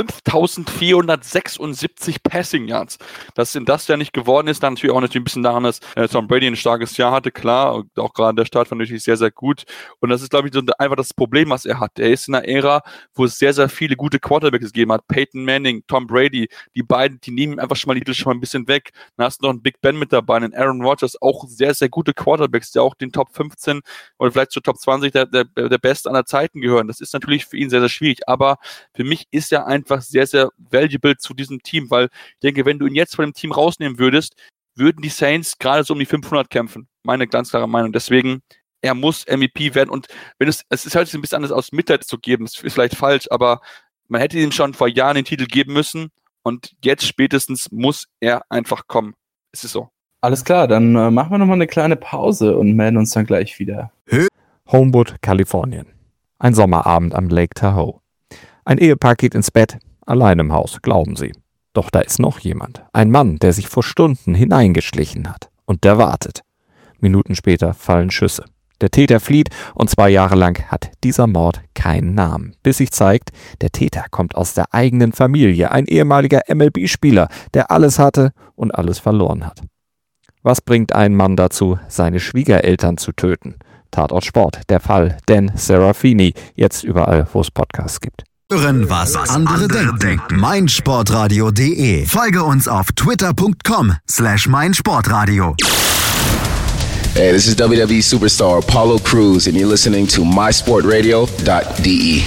fünftausendvierhundertsechsundsiebzig Passing Yards. Dass denn das ja nicht geworden ist, dann natürlich auch natürlich ein bisschen daran, dass äh, Tom Brady ein starkes Jahr hatte, klar. Auch gerade der Start war natürlich sehr, sehr gut. Und das ist, glaube ich, so einfach das Problem, was er hat. Er ist in einer Ära, wo es sehr, sehr viele gute Quarterbacks gegeben hat. Peyton Manning, Tom Brady, die beiden, die nehmen einfach schon mal die Titel schon mal ein bisschen weg. Dann hast du noch einen Big Ben mit dabei, einen Aaron Rodgers, auch sehr, sehr gute Quarterbacks, der auch den Top fünfzehn oder vielleicht zur Top zwanzig der, der, der Beste aller Zeiten gehören. Das ist natürlich für ihn sehr, sehr schwierig, aber für mich ist er einfach sehr, sehr valuable zu diesem Team, weil ich denke, wenn du ihn jetzt von dem Team rausnehmen würdest, würden die Saints gerade so um die fünfhundert kämpfen. Meine ganz klare Meinung. Deswegen, er muss M V P werden, und wenn es, es ist halt ein bisschen anders aus Mitleid zu geben, das ist vielleicht falsch, aber man hätte ihm schon vor Jahren den Titel geben müssen, und jetzt spätestens muss er einfach kommen. Es ist so. Alles klar, dann äh, machen wir nochmal eine kleine Pause und melden uns dann gleich wieder. Homewood, Kalifornien. Ein Sommerabend am Lake Tahoe. Ein Ehepaar geht ins Bett, allein im Haus, glauben sie. Doch da ist noch jemand. Ein Mann, der sich vor Stunden hineingeschlichen hat. Und der wartet. Minuten später fallen Schüsse. Der Täter flieht, und zwei Jahre lang hat dieser Mord keinen Namen. Bis sich zeigt, der Täter kommt aus der eigenen Familie. Ein ehemaliger M L B-Spieler, der alles hatte und alles verloren hat. Was bringt einen Mann dazu, seine Schwiegereltern zu töten? Tatort Sport, der Fall Dan Serafini, jetzt überall, wo es Podcasts gibt. Hören, was andere denken. meinsportradio punkt de. Folge uns auf twitter punkt com slash meinsportradio. Hey, this is W W E superstar Apollo Crews and you're listening to my sport radio dot d e.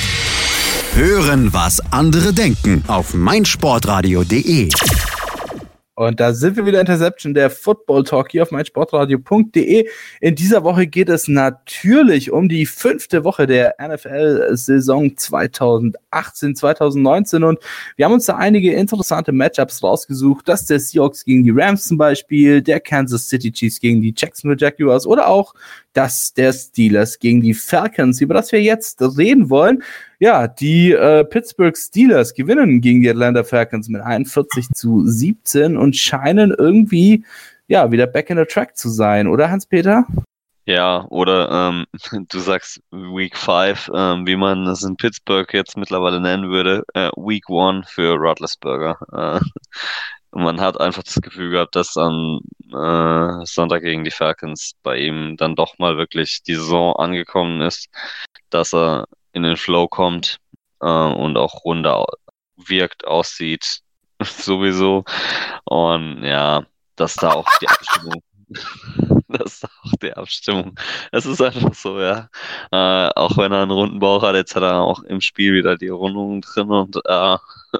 Hören, was andere denken auf meinsportradio punkt de. Und da sind wir wieder, Interception, der Football Talk hier auf meinsportradio punkt de. In dieser Woche geht es natürlich um die fünfte Woche der N F L-Saison zweitausendachtzehn zweitausendneunzehn und wir haben uns da einige interessante Matchups rausgesucht. Das der Seahawks gegen die Rams zum Beispiel, der Kansas City Chiefs gegen die Jacksonville Jaguars oder auch das der Steelers gegen die Falcons, über das wir jetzt reden wollen. Ja, die äh, Pittsburgh Steelers gewinnen gegen die Atlanta Falcons mit einundvierzig zu siebzehn und scheinen irgendwie ja wieder back in the track zu sein, oder Hans-Peter? Ja, oder ähm, du sagst Week fünf, ähm, wie man es in Pittsburgh jetzt mittlerweile nennen würde, äh, Week one für Roethlisberger. Äh, man hat einfach das Gefühl gehabt, dass am äh, Sonntag gegen die Falcons bei ihm dann doch mal wirklich die Saison angekommen ist, dass er in den Flow kommt äh, und auch runder wirkt, aussieht, sowieso. Und ja, dass da auch die Abstimmung, das ist auch die Abstimmung. Es ist einfach so, ja. Äh, auch wenn er einen runden Bauch hat, jetzt hat er auch im Spiel wieder die Rundungen drin und äh,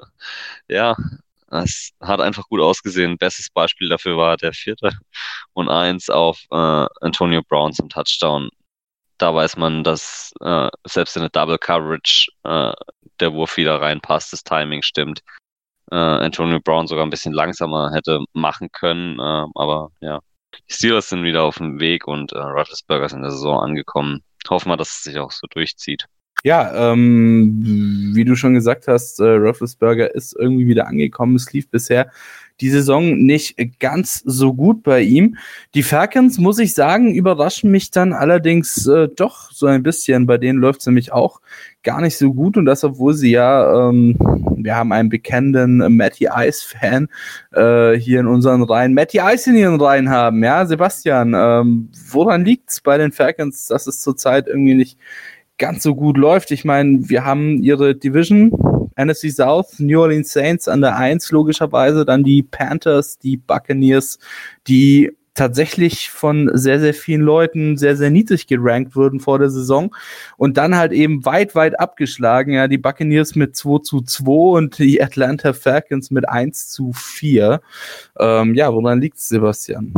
ja, es hat einfach gut ausgesehen. Bestes Beispiel dafür war der vierte und eins auf äh, Antonio Brown zum Touchdown. Da weiß man, dass äh, selbst in der Double Coverage äh, der Wurf wieder reinpasst, das Timing stimmt. Äh, Antonio Brown sogar ein bisschen langsamer hätte machen können, äh, aber ja. Die Steelers sind wieder auf dem Weg und äh, Roethlisberger ist in der Saison angekommen. Hoffen wir, dass es sich auch so durchzieht. Ja, ähm, wie du schon gesagt hast, äh, Roethlisberger ist irgendwie wieder angekommen. Es lief bisher die Saison nicht ganz so gut bei ihm. Die Falcons, muss ich sagen, überraschen mich dann allerdings äh, doch so ein bisschen. Bei denen läuft es nämlich auch gar nicht so gut und das, obwohl sie ja, ähm, wir haben einen bekannten Matty Ice-Fan äh, hier in unseren Reihen, Matty Ice in ihren Reihen haben. Ja, Sebastian, ähm, woran liegt's bei den Falcons, dass es zurzeit irgendwie nicht ganz so gut läuft? Ich meine, wir haben ihre Division, N F C South, New Orleans Saints an der eins logischerweise, dann die Panthers, die Buccaneers, die tatsächlich von sehr, sehr vielen Leuten sehr, sehr niedrig gerankt wurden vor der Saison und dann halt eben weit, weit abgeschlagen. Ja, die Buccaneers mit zwei zu zwei und die Atlanta Falcons mit eins zu vier. Ähm, ja, woran liegt's, Sebastian?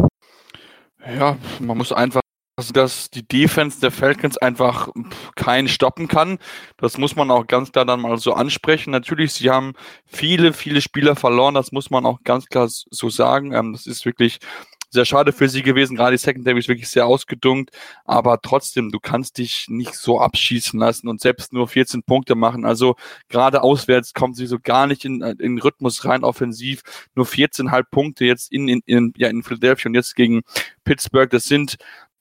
Ja, man muss einfach Also, dass die Defense der Falcons einfach keinen stoppen kann. Das muss man auch ganz klar dann mal so ansprechen. Natürlich, sie haben viele, viele Spieler verloren. Das muss man auch ganz klar so sagen. Ähm, das ist wirklich sehr schade für sie gewesen. Gerade die Secondary ist wirklich sehr ausgedunkt. Aber trotzdem, du kannst dich nicht so abschießen lassen und selbst nur vierzehn Punkte machen. Also gerade auswärts kommen sie so gar nicht in, in den Rhythmus rein offensiv. Nur vierzehn Komma fünf Punkte jetzt in, in, in, ja, in Philadelphia und jetzt gegen Pittsburgh. Das sind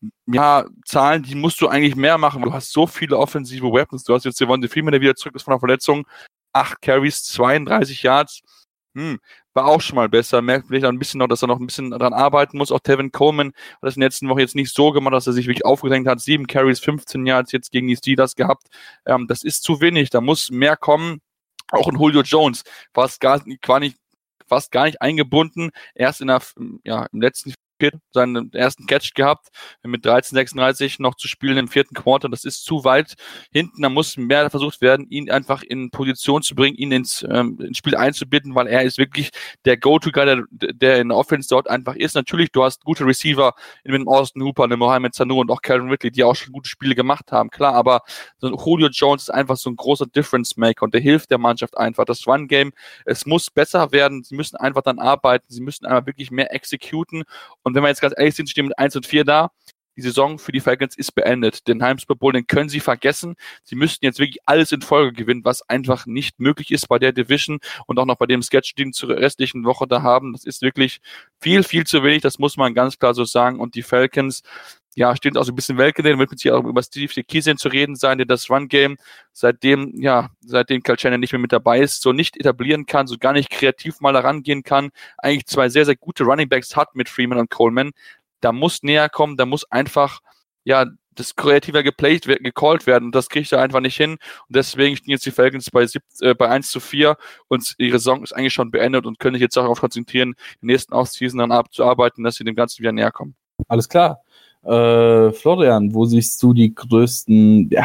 ja, Zahlen, die musst du eigentlich mehr machen. Du hast so viele offensive Weapons. Du hast jetzt Devonta Freeman, der wieder zurück ist von der Verletzung. acht Carries, zweiunddreißig Yards. Hm, war auch schon mal besser. Merkt vielleicht auch ein bisschen noch, dass er noch ein bisschen dran arbeiten muss. Auch Tevin Coleman hat das in den letzten Wochen jetzt nicht so gemacht, dass er sich wirklich aufgedrängt hat. sieben Carries, fünfzehn Yards jetzt gegen die Steelers gehabt. Ähm, das ist zu wenig. Da muss mehr kommen. Auch ein Julio Jones fast gar, gar nicht, fast gar nicht eingebunden. Erst in der, ja, im letzten seinen ersten Catch gehabt, mit dreizehn sechsunddreißig noch zu spielen im vierten Quarter. Das ist zu weit hinten. Da muss mehr versucht werden, ihn einfach in Position zu bringen, ihn ins, ähm, ins Spiel einzubinden, weil er ist wirklich der Go-To-Guy, der, der in der Offense dort einfach ist. Natürlich, du hast gute Receiver in dem Austin Hooper, in Mohamed Sanu und auch Calvin Ridley, die auch schon gute Spiele gemacht haben, klar, aber so ein Julio Jones ist einfach so ein großer Difference-Maker und der hilft der Mannschaft einfach. Das Run-Game, es muss besser werden. Sie müssen einfach dann arbeiten. Sie müssen einmal wirklich mehr exekuten. Und wenn wir jetzt ganz ehrlich sind, stehen mit eins und vier da. Die Saison für die Falcons ist beendet. Den Heim Super Bowl, den können sie vergessen. Sie müssten jetzt wirklich alles in Folge gewinnen, was einfach nicht möglich ist bei der Division und auch noch bei dem Sketch, den zur restlichen Woche da haben. Das ist wirklich viel, viel zu wenig. Das muss man ganz klar so sagen. Und die Falcons, ja, stehen auch so ein bisschen Weltgesehen, wird mit hier auch über Steve Sarkisian zu reden sein, der das Run-Game seitdem, ja, seitdem Kyle Shanahan nicht mehr mit dabei ist, so nicht etablieren kann, so gar nicht kreativ mal herangehen kann, eigentlich zwei sehr, sehr gute Runningbacks hat mit Freeman und Coleman. Da muss näher kommen, da muss einfach, ja, das kreativer geplayt, gecallt werden und das kriegt er einfach nicht hin und deswegen stehen jetzt die Falcons bei, sieb, äh, bei eins zu vier und ihre Saison ist eigentlich schon beendet und können sich jetzt darauf konzentrieren, die nächsten Offseason dann abzuarbeiten, dass sie dem Ganzen wieder näher kommen. alles klar. Äh, Florian, wo siehst du die größten ja,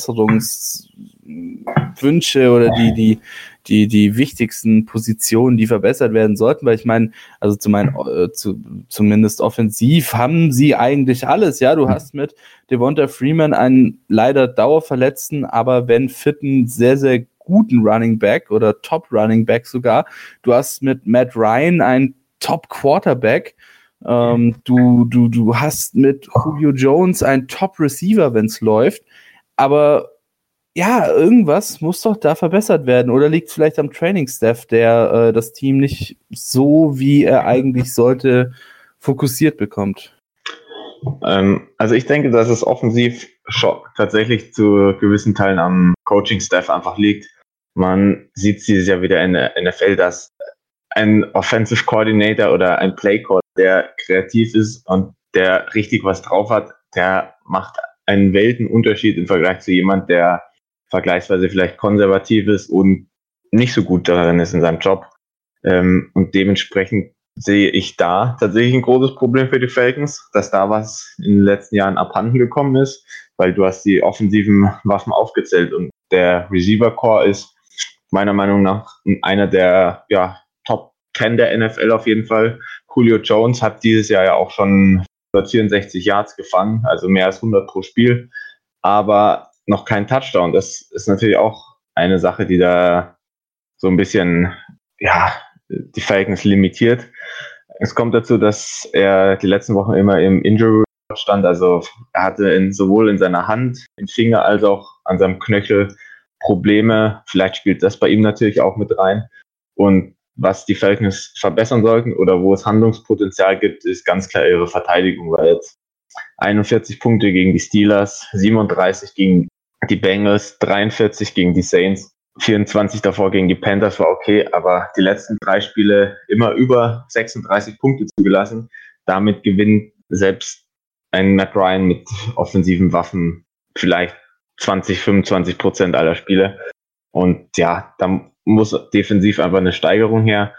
Verbesserungswünsche oder die, die, die, die wichtigsten Positionen, die verbessert werden sollten? Weil ich meine, also zu mein, äh, zu, zumindest offensiv haben sie eigentlich alles. Ja, du hast mit Devonta Freeman einen leider dauerverletzten, aber wenn fitten, sehr, sehr guten Running Back oder Top Running Back sogar. Du hast mit Matt Ryan einen Top Quarterback. Ähm, du, du, du hast mit Julio Jones einen Top-Receiver, wenn es läuft, aber ja, irgendwas muss doch da verbessert werden, oder liegt es vielleicht am Training-Staff, der äh, das Team nicht so, wie er eigentlich sollte, fokussiert bekommt? Ähm, also ich denke, dass es offensiv schon tatsächlich zu gewissen Teilen am Coaching-Staff einfach liegt. Man sieht dieses Jahr wieder in der N F L, dass ein Offensive Coordinator oder ein Play Call, der kreativ ist und der richtig was drauf hat, der macht einen Weltenunterschied im Vergleich zu jemand, der vergleichsweise vielleicht konservativ ist und nicht so gut darin ist in seinem Job. Ähm, und dementsprechend sehe ich da tatsächlich ein großes Problem für die Falcons, dass da was in den letzten Jahren abhanden gekommen ist, weil du hast die offensiven Waffen aufgezählt und der Receiver Core ist meiner Meinung nach einer der ja, Top zehn der N F L auf jeden Fall. Julio Jones hat dieses Jahr ja auch schon hundertvierundsechzig Yards gefangen, also mehr als hundert pro Spiel, aber noch kein Touchdown. Das ist natürlich auch eine Sache, die da so ein bisschen ja, die Falcons limitiert. Es kommt dazu, dass er die letzten Wochen immer im Injury stand, also er hatte in, sowohl in seiner Hand, im Finger als auch an seinem Knöchel Probleme. Vielleicht spielt das bei ihm natürlich auch mit rein. Und was die Falcons verbessern sollten oder wo es Handlungspotenzial gibt, ist ganz klar ihre Verteidigung, weil jetzt einundvierzig Punkte gegen die Steelers, siebenunddreißig gegen die Bengals, dreiundvierzig gegen die Saints, vierundzwanzig davor gegen die Panthers war okay, aber die letzten drei Spiele immer über sechsunddreißig Punkte zugelassen. Damit gewinnt selbst ein Matt Ryan mit offensiven Waffen vielleicht zwanzig, fünfundzwanzig Prozent aller Spiele. Und ja, da muss defensiv einfach eine Steigerung her.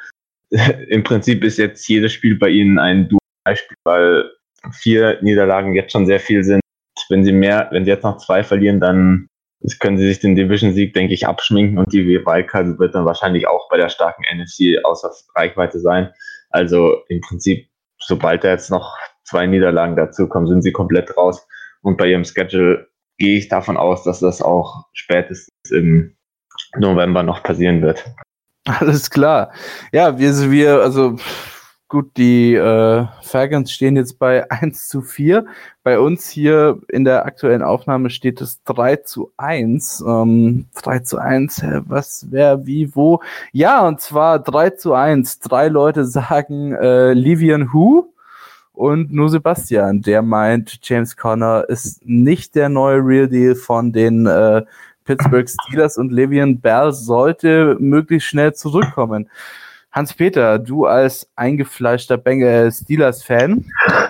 Im Prinzip ist jetzt jedes Spiel bei ihnen ein Duo-Beispiel, weil vier Niederlagen jetzt schon sehr viel sind. Wenn sie mehr, wenn sie jetzt noch zwei verlieren, dann können sie sich den Division-Sieg, denke ich, abschminken und die Wildcard wird dann wahrscheinlich auch bei der starken N F C außer Reichweite sein. Also im Prinzip, sobald da jetzt noch zwei Niederlagen dazu kommen, sind sie komplett raus. Und bei ihrem Schedule gehe ich davon aus, dass das auch spätestens im November noch passieren wird. Alles klar. Ja, wir, wir also gut, die äh, Falcons stehen jetzt bei eins zu vier. Bei uns hier in der aktuellen Aufnahme steht es drei zu eins. Ähm, drei zu eins, was, wer, wie, wo? Ja, und zwar drei zu eins. Drei Leute sagen äh, Livian Who und nur Sebastian, der meint, James Conner ist nicht der neue Real Deal von den äh, Pittsburgh Steelers und Le'Veon Bell sollte möglichst schnell zurückkommen. Hans-Peter, du als eingefleischter Bengals Steelers-Fan,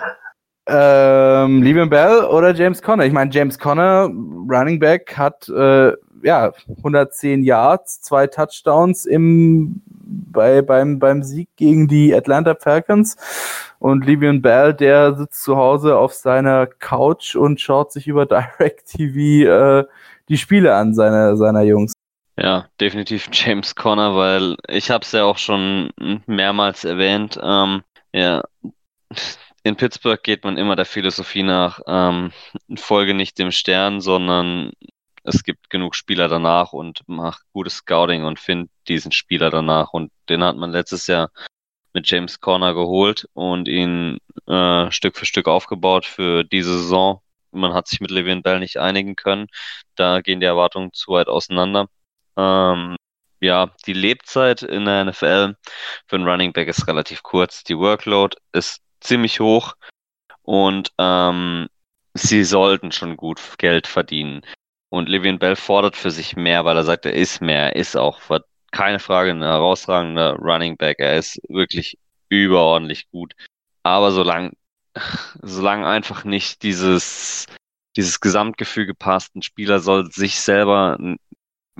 ähm, Le'Veon Bell oder James Conner? Ich meine, James Conner, Running Back, hat äh, ja hundertzehn Yards, zwei Touchdowns im bei beim beim Sieg gegen die Atlanta Falcons. Und Le'Veon Bell, der sitzt zu Hause auf seiner Couch und schaut sich über DirecTV äh, die Spiele an seiner seiner Jungs. Ja, definitiv James Conner, weil ich habe es ja auch schon mehrmals erwähnt. Ähm, ja, in Pittsburgh geht man immer der Philosophie nach, ähm, folge nicht dem Stern, sondern es gibt genug Spieler danach und macht gutes Scouting und findet diesen Spieler danach. Und den hat man letztes Jahr mit James Conner geholt und ihn äh, Stück für Stück aufgebaut für diese Saison. Man hat sich mit Le'Veon Bell nicht einigen können. Da gehen die Erwartungen zu weit auseinander. Ähm, ja, die Lebzeit in der N F L für einen Running Back ist relativ kurz. Die Workload ist ziemlich hoch und ähm, sie sollten schon gut Geld verdienen. Und Le'Veon Bell fordert für sich mehr, weil er sagt, er ist mehr. Er ist auch, keine Frage, ein herausragender Running Back. Er ist wirklich überordentlich gut. Aber solange solange einfach nicht dieses dieses Gesamtgefüge passt, ein Spieler soll sich selber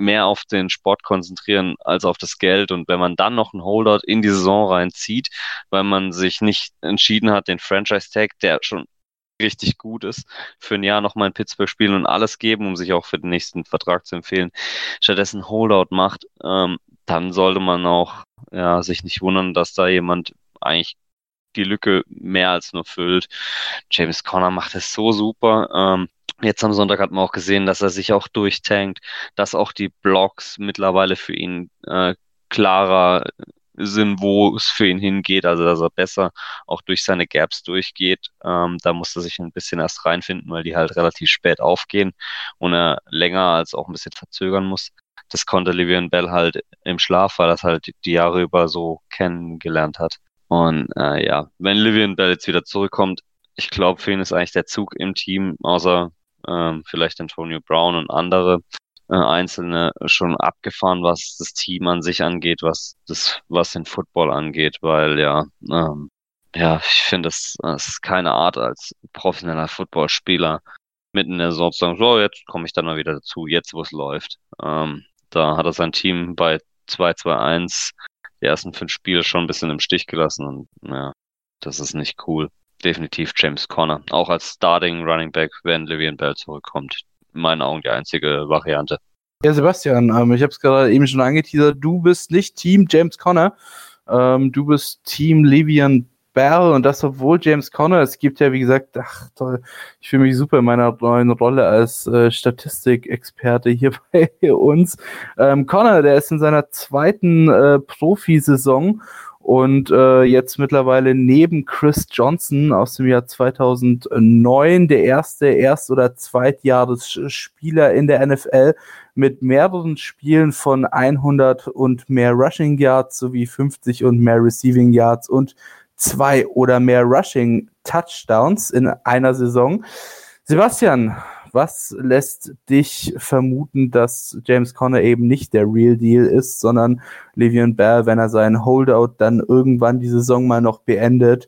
mehr auf den Sport konzentrieren als auf das Geld. Und wenn man dann noch einen Holdout in die Saison reinzieht, weil man sich nicht entschieden hat, den Franchise-Tag, der schon richtig gut ist, für ein Jahr nochmal in Pittsburgh spielen und alles geben, um sich auch für den nächsten Vertrag zu empfehlen, stattdessen Holdout macht, ähm, dann sollte man auch ja, sich nicht wundern, dass da jemand eigentlich die Lücke mehr als nur füllt. James Conner macht es so super. Ähm, jetzt am Sonntag hat man auch gesehen, dass er sich auch durchtankt, dass auch die Blocks mittlerweile für ihn äh, klarer sind, wo es für ihn hingeht, also dass er besser auch durch seine Gaps durchgeht. Ähm, da musste er sich ein bisschen erst reinfinden, weil die halt relativ spät aufgehen und er länger als auch ein bisschen verzögern muss. Das konnte Le'Veon Bell halt im Schlaf, weil er es halt die Jahre über so kennengelernt hat. Und äh, ja, wenn Le'Veon Bell jetzt wieder zurückkommt, ich glaube, für ihn ist eigentlich der Zug im Team, außer ähm, vielleicht Antonio Brown und andere äh, Einzelne, schon abgefahren, was das Team an sich angeht, was das, was den Football angeht, weil ja, ähm, ja, ich finde, das, das ist keine Art als professioneller Footballspieler mitten in der Saison zu sagen, so, jetzt komme ich dann mal wieder dazu, jetzt wo es läuft. Ähm, da hat er sein Team bei zwei zwei eins die ersten fünf Spiele schon ein bisschen im Stich gelassen und ja, das ist nicht cool. Definitiv James Conner, auch als Starting Running Back, wenn Le'Veon Bell zurückkommt. In meinen Augen die einzige Variante. Ja, Sebastian, ähm, ich habe es gerade eben schon angeteasert, du bist nicht Team James Conner, ähm, du bist Team Le'Veon Bell und das, obwohl James Conner, es gibt ja, wie gesagt, ach toll, ich fühle mich super in meiner neuen Rolle als äh, Statistikexperte hier bei uns. Ähm, Conner, der ist in seiner zweiten äh, Profisaison und äh, jetzt mittlerweile neben Chris Johnson aus dem Jahr zweitausendneun der erste Erst- oder Zweitjahresspieler in der N F L mit mehreren Spielen von hundert und mehr Rushing Yards sowie fünfzig und mehr Receiving Yards und zwei oder mehr Rushing Touchdowns in einer Saison. Sebastian, was lässt dich vermuten, dass James Conner eben nicht der Real Deal ist, sondern Le'Veon Bell, wenn er seinen Holdout dann irgendwann die Saison mal noch beendet,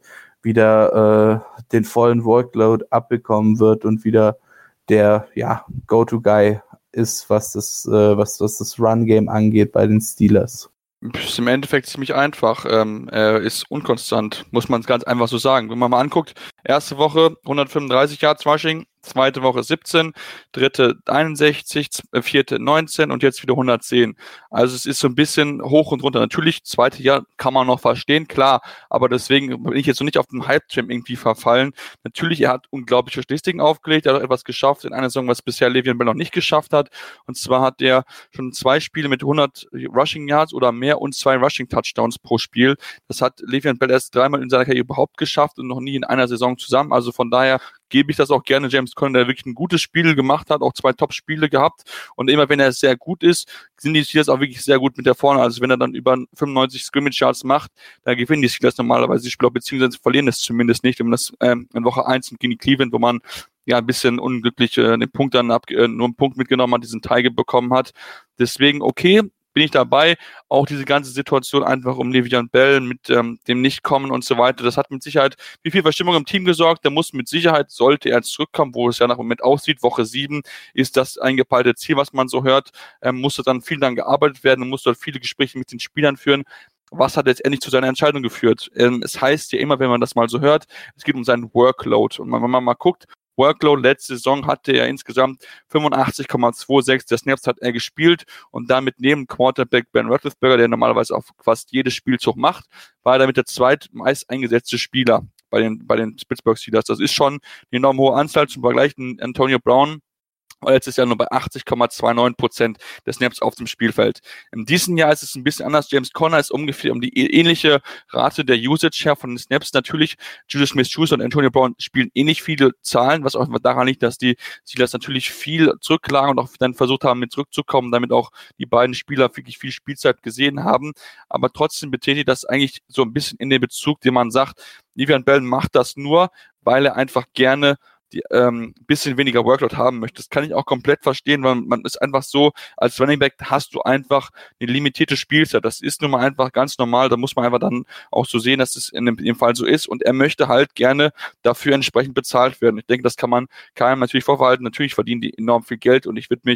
wieder äh, den vollen Workload abbekommen wird und wieder der ja Go-To-Guy ist, was das, äh, was, was das Run-Game angeht bei den Steelers? Ist im Endeffekt ziemlich einfach. Ähm, er ist unkonstant, muss man es ganz einfach so sagen. Wenn man mal anguckt, erste Woche hundertfünfunddreißig Yards Rushing, zweite Woche siebzehn, dritte einundsechzig, vierte neunzehn und jetzt wieder hundertzehn. Also es ist so ein bisschen hoch und runter. Natürlich, zweite Jahr kann man noch verstehen, klar, aber deswegen bin ich jetzt noch nicht auf den Hype-Tram irgendwie verfallen. Natürlich, er hat unglaubliche Statistiken aufgelegt, er hat auch etwas geschafft in einer Saison, was bisher Le'Veon Bell noch nicht geschafft hat. Und zwar hat er schon zwei Spiele mit hundert Rushing Yards oder mehr und zwei Rushing Touchdowns pro Spiel. Das hat Le'Veon Bell erst dreimal in seiner Karriere überhaupt geschafft und noch nie in einer Saison zusammen. Also von daher gebe ich das auch gerne James Conner, der wirklich ein gutes Spiel gemacht hat, auch zwei Top-Spiele gehabt. Und immer wenn er sehr gut ist, sind die Steelers auch wirklich sehr gut mit der vorne. Also wenn er dann über fünfundneunzig Scrimmage Yards macht, dann gewinnen die Steelers normalerweise die Spiele, beziehungsweise verlieren es zumindest nicht. Wenn man das ähm, in Woche eins gegen die Cleveland, wo man ja ein bisschen unglücklich äh, den Punkt dann ab, äh, nur einen Punkt mitgenommen hat, diesen Teige bekommen hat. Deswegen okay, bin ich dabei. Auch diese ganze Situation einfach um Le'Veon Bell mit ähm, dem Nichtkommen und so weiter, das hat mit Sicherheit wie viel Verstimmung im Team gesorgt. Der muss mit Sicherheit, sollte er zurückkommen, wo es ja nach dem Moment aussieht, Woche sieben ist das eingepeilte Ziel, was man so hört, ähm, musste dann viel dann gearbeitet werden und musste dort viele Gespräche mit den Spielern führen. Was hat letztendlich zu seiner Entscheidung geführt? Ähm, es heißt ja immer, wenn man das mal so hört, es geht um seinen Workload. Und wenn man mal guckt, Workload, letzte Saison hatte er insgesamt fünfundachtzig Komma sechsundzwanzig der Snaps hat er gespielt und damit neben Quarterback Ben Roethlisberger, der normalerweise auf fast jedes Spielzug macht, war er damit der zweitmeist eingesetzte Spieler bei den, bei den Pittsburgh Steelers. Das ist schon eine enorm hohe Anzahl. Zum Vergleich Antonio Brown letztes Jahr nur bei achtzig Komma neunundzwanzig Prozent des Snaps auf dem Spielfeld. In diesem Jahr ist es ein bisschen anders. James Conner ist ungefähr um die ähnliche Rate der Usage her von den Snaps. Natürlich, Juju Smith-Schuster und Antonio Brown spielen ähnlich viele Zahlen, was auch daran liegt, dass die Steelers natürlich viel zurücklagen und auch dann versucht haben, mit zurückzukommen, damit auch die beiden Spieler wirklich viel Spielzeit gesehen haben. Aber trotzdem betätigt das eigentlich so ein bisschen in den Bezug, den man sagt, Le'Veon Bell macht das nur, weil er einfach gerne die ähm, bisschen weniger Workload haben möchte. Das kann ich auch komplett verstehen, weil man ist einfach so, als Running Back hast du einfach eine limitierte Spielzeit. Das ist nun mal einfach ganz normal. Da muss man einfach dann auch so sehen, dass es in dem, in dem Fall so ist. Und er möchte halt gerne dafür entsprechend bezahlt werden. Ich denke, das kann man keinem natürlich vorverhalten. Natürlich verdienen die enorm viel Geld und ich würde mich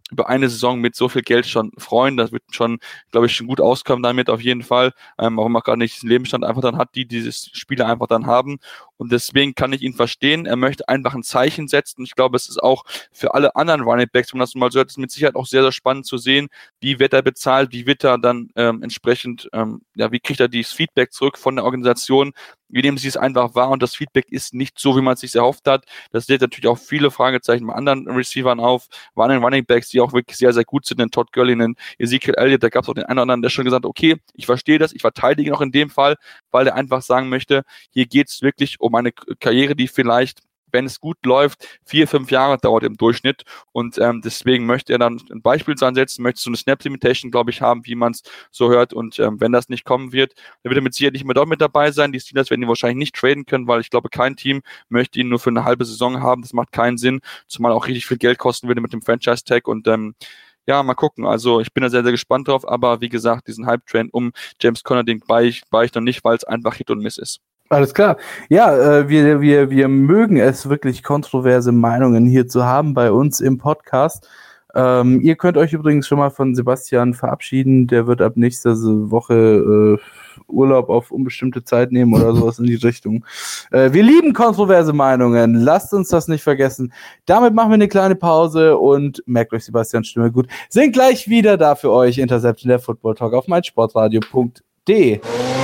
über eine Saison mit so viel Geld schon freuen. Das wird schon, glaube ich, schon gut auskommen damit auf jeden Fall. Ähm, auch wenn man gerade nicht diesen Lebensstand einfach dann hat, die dieses Spieler einfach dann haben. Und deswegen kann ich ihn verstehen. Er möchte einfach ein Zeichen setzen. Ich glaube, es ist auch für alle anderen Running Backs, wenn man das mal so hört, ist mit Sicherheit auch sehr, sehr spannend zu sehen, wie wird er bezahlt, wie wird er dann ähm, entsprechend, ähm, ja, wie kriegt er dieses Feedback zurück von der Organisation, wie nehmen sie es einfach wahr, und das Feedback ist nicht so, wie man es sich erhofft hat. Das lädt natürlich auch viele Fragezeichen bei anderen Receivern auf, bei anderen Running Backs, die auch wirklich sehr, sehr gut sind, in Todd Gurley, in Ezekiel Elliott, da gab es auch den einen oder anderen, der schon gesagt hat, okay, ich verstehe das, ich verteidige noch in dem Fall, weil er einfach sagen möchte, hier geht es wirklich um eine Karriere, die vielleicht, wenn es gut läuft, vier, fünf Jahre dauert im Durchschnitt, und ähm, deswegen möchte er dann ein Beispiel ansetzen, möchte so eine Snap-Limitation, glaube ich, haben, wie man es so hört, und ähm, wenn das nicht kommen wird, dann wird er mit Sicherheit nicht mehr dort mit dabei sein. Die Steelers werden ihn wahrscheinlich nicht traden können, weil ich glaube, kein Team möchte ihn nur für eine halbe Saison haben, das macht keinen Sinn, zumal auch richtig viel Geld kosten würde mit dem Franchise-Tag, und ähm, ja, mal gucken. Also ich bin da sehr, sehr gespannt drauf, aber wie gesagt, diesen Hype-Train um James Conner, den bei ich, bei ich noch nicht, weil es einfach Hit und Miss ist. Alles klar. Ja, äh, wir, wir, wir mögen es, wirklich kontroverse Meinungen hier zu haben bei uns im Podcast. Ähm, ihr könnt euch übrigens schon mal von Sebastian verabschieden. Der wird ab nächster Woche äh, Urlaub auf unbestimmte Zeit nehmen oder sowas in die Richtung. Äh, wir lieben kontroverse Meinungen. Lasst uns das nicht vergessen. Damit machen wir eine kleine Pause und merkt euch Sebastians Stimme gut. Sind gleich wieder da für euch. Interception, der Football Talk auf meinsportradio punkt de.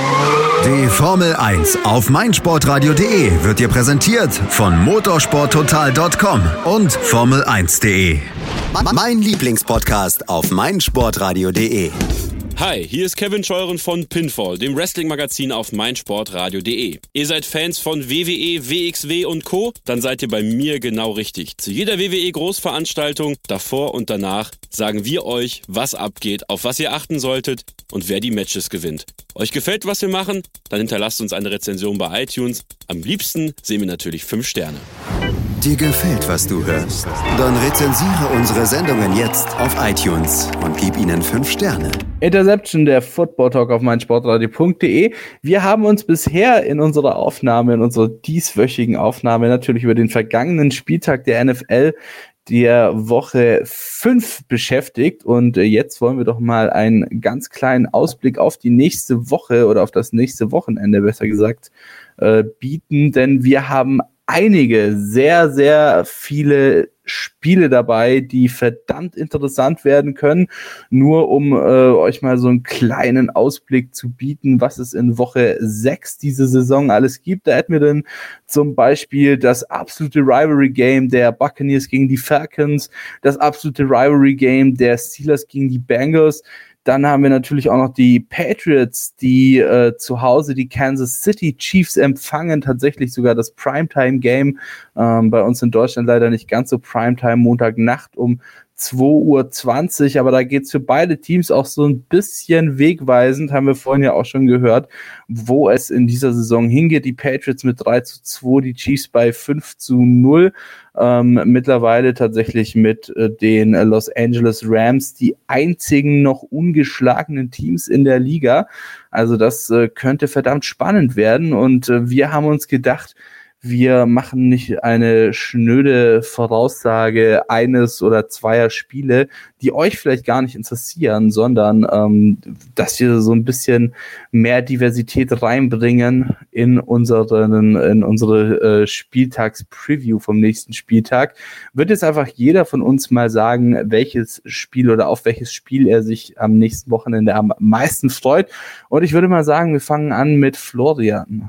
Die Formel eins auf meinsportradio punkt de wird dir präsentiert von motorsporttotal punkt com und formel eins punkt de. Mein Lieblingspodcast auf meinsportradio punkt de. Hi, hier ist Kevin Scheuren von Pinfall, dem Wrestling-Magazin auf meinsportradio punkt de. Ihr seid Fans von W W E, W X W und Co.? Dann seid ihr bei mir genau richtig. Zu jeder W W E-Großveranstaltung, davor und danach, sagen wir euch, was abgeht, auf was ihr achten solltet und wer die Matches gewinnt. Euch gefällt, was wir machen? Dann hinterlasst uns eine Rezension bei iTunes. Am liebsten sehen wir natürlich fünf Sterne. Dir gefällt, was du hörst? Dann rezensiere unsere Sendungen jetzt auf iTunes und gib ihnen fünf Sterne. Interception, der Football Talk auf meinsportradio punkt de. Wir haben uns bisher in unserer Aufnahme, in unserer dieswöchigen Aufnahme natürlich über den vergangenen Spieltag der N F L der Woche fünf beschäftigt, und jetzt wollen wir doch mal einen ganz kleinen Ausblick auf die nächste Woche oder auf das nächste Wochenende, besser gesagt, äh, bieten, denn wir haben einige, sehr, sehr viele Spiele dabei, die verdammt interessant werden können. Nur um äh, euch mal so einen kleinen Ausblick zu bieten, was es in Woche sechs diese Saison alles gibt. Da hätten wir dann zum Beispiel das absolute Rivalry-Game der Buccaneers gegen die Falcons, das absolute Rivalry-Game der Steelers gegen die Bengals. Dann haben wir natürlich auch noch die Patriots, die äh, zu Hause die Kansas City Chiefs empfangen, tatsächlich sogar das Primetime-Game, ähm, bei uns in Deutschland leider nicht ganz so Primetime, Montagnacht um zwei Uhr zwanzig, aber da geht's für beide Teams auch so ein bisschen wegweisend, haben wir vorhin ja auch schon gehört, wo es in dieser Saison hingeht. Die Patriots mit drei zu zwei, die Chiefs bei fünf zu null, ähm, mittlerweile tatsächlich mit äh, den äh, Los Angeles Rams die einzigen noch ungeschlagenen Teams in der Liga. Also das äh, könnte verdammt spannend werden, und äh, wir haben uns gedacht, wir machen nicht eine schnöde Voraussage eines oder zweier Spiele, die euch vielleicht gar nicht interessieren, sondern ähm, dass wir so ein bisschen mehr Diversität reinbringen in unseren, in unsere äh, Spieltags-Preview vom nächsten Spieltag. Wird jetzt einfach jeder von uns mal sagen, welches Spiel oder auf welches Spiel er sich am nächsten Wochenende am meisten freut. Und ich würde mal sagen, wir fangen an mit Florian.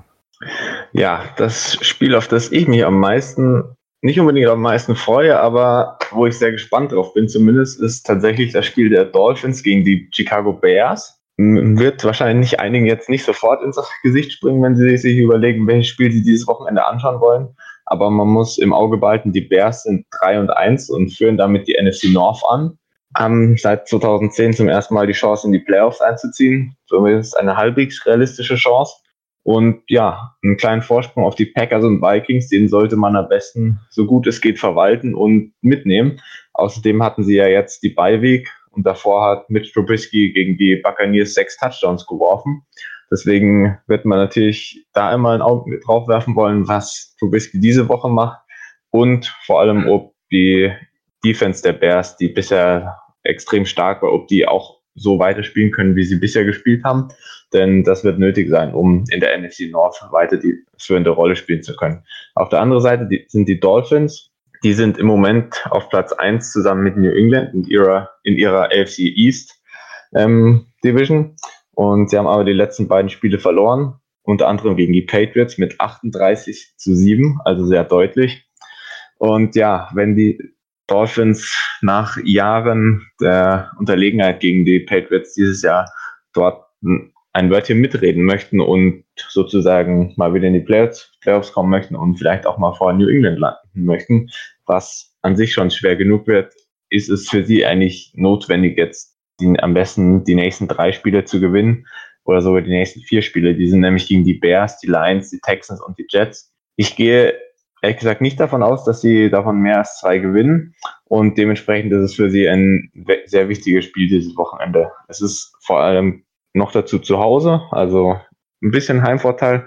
Ja, das Spiel, auf das ich mich am meisten, nicht unbedingt am meisten freue, aber wo ich sehr gespannt drauf bin zumindest, ist tatsächlich das Spiel der Dolphins gegen die Chicago Bears. Wird wahrscheinlich nicht einigen jetzt nicht sofort ins Gesicht springen, wenn sie sich überlegen, welches Spiel sie dieses Wochenende anschauen wollen. Aber man muss im Auge behalten, die Bears sind drei und eins und führen damit die N F C North an. Haben seit zweitausendzehn zum ersten Mal die Chance, in die Playoffs einzuziehen. Zumindest eine halbwegs realistische Chance. Und ja, einen kleinen Vorsprung auf die Packers und Vikings, den sollte man am besten so gut es geht verwalten und mitnehmen. Außerdem hatten sie ja jetzt die Bye-Week und davor hat Mitch Trubisky gegen die Buccaneers sechs Touchdowns geworfen. Deswegen wird man natürlich da immer ein Auge drauf werfen wollen, was Trubisky diese Woche macht und vor allem, ob die Defense der Bears, die bisher extrem stark war, ob die auch so weiterspielen können, wie sie bisher gespielt haben. Denn das wird nötig sein, um in der N F C North weiter die führende Rolle spielen zu können. Auf der anderen Seite die, sind die Dolphins. Die sind im Moment auf Platz eins zusammen mit New England in ihrer, in ihrer A F C East ähm, Division. Und sie haben aber die letzten beiden Spiele verloren, unter anderem gegen die Patriots mit achtunddreißig zu sieben, also sehr deutlich. Und ja, wenn die Dolphins nach Jahren der Unterlegenheit gegen die Patriots dieses Jahr dort ein Wörtchen mitreden möchten und sozusagen mal wieder in die Playoffs, Playoffs kommen möchten und vielleicht auch mal vor New England landen möchten, was an sich schon schwer genug wird, ist es für sie eigentlich notwendig, jetzt die, am besten die nächsten drei Spiele zu gewinnen oder sogar die nächsten vier Spiele. Die sind nämlich gegen die Bears, die Lions, die Texans und die Jets. Ich gehe ehrlich gesagt nicht davon aus, dass sie davon mehr als zwei gewinnen und dementsprechend ist es für sie ein sehr wichtiges Spiel dieses Wochenende. Es ist vor allem noch dazu zu Hause, also ein bisschen Heimvorteil.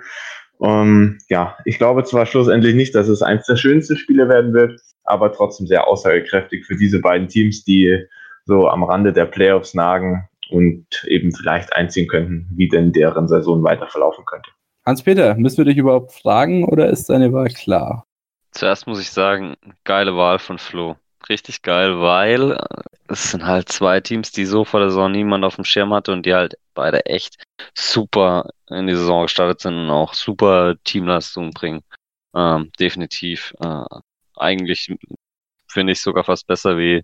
Um, ja, ich glaube zwar schlussendlich nicht, dass es eins der schönsten Spiele werden wird, aber trotzdem sehr aussagekräftig für diese beiden Teams, die so am Rande der Playoffs nagen und eben vielleicht einziehen könnten, wie denn deren Saison weiter verlaufen könnte. Hans-Peter, müssen wir dich überhaupt fragen oder ist deine Wahl klar? Zuerst muss ich sagen, geile Wahl von Flo. Richtig geil, weil es sind halt zwei Teams, die so vor der Saison niemand auf dem Schirm hatte und die halt beide echt super in die Saison gestartet sind und auch super Teamleistungen bringen. Ähm, definitiv. Äh, eigentlich finde ich sogar fast besser wie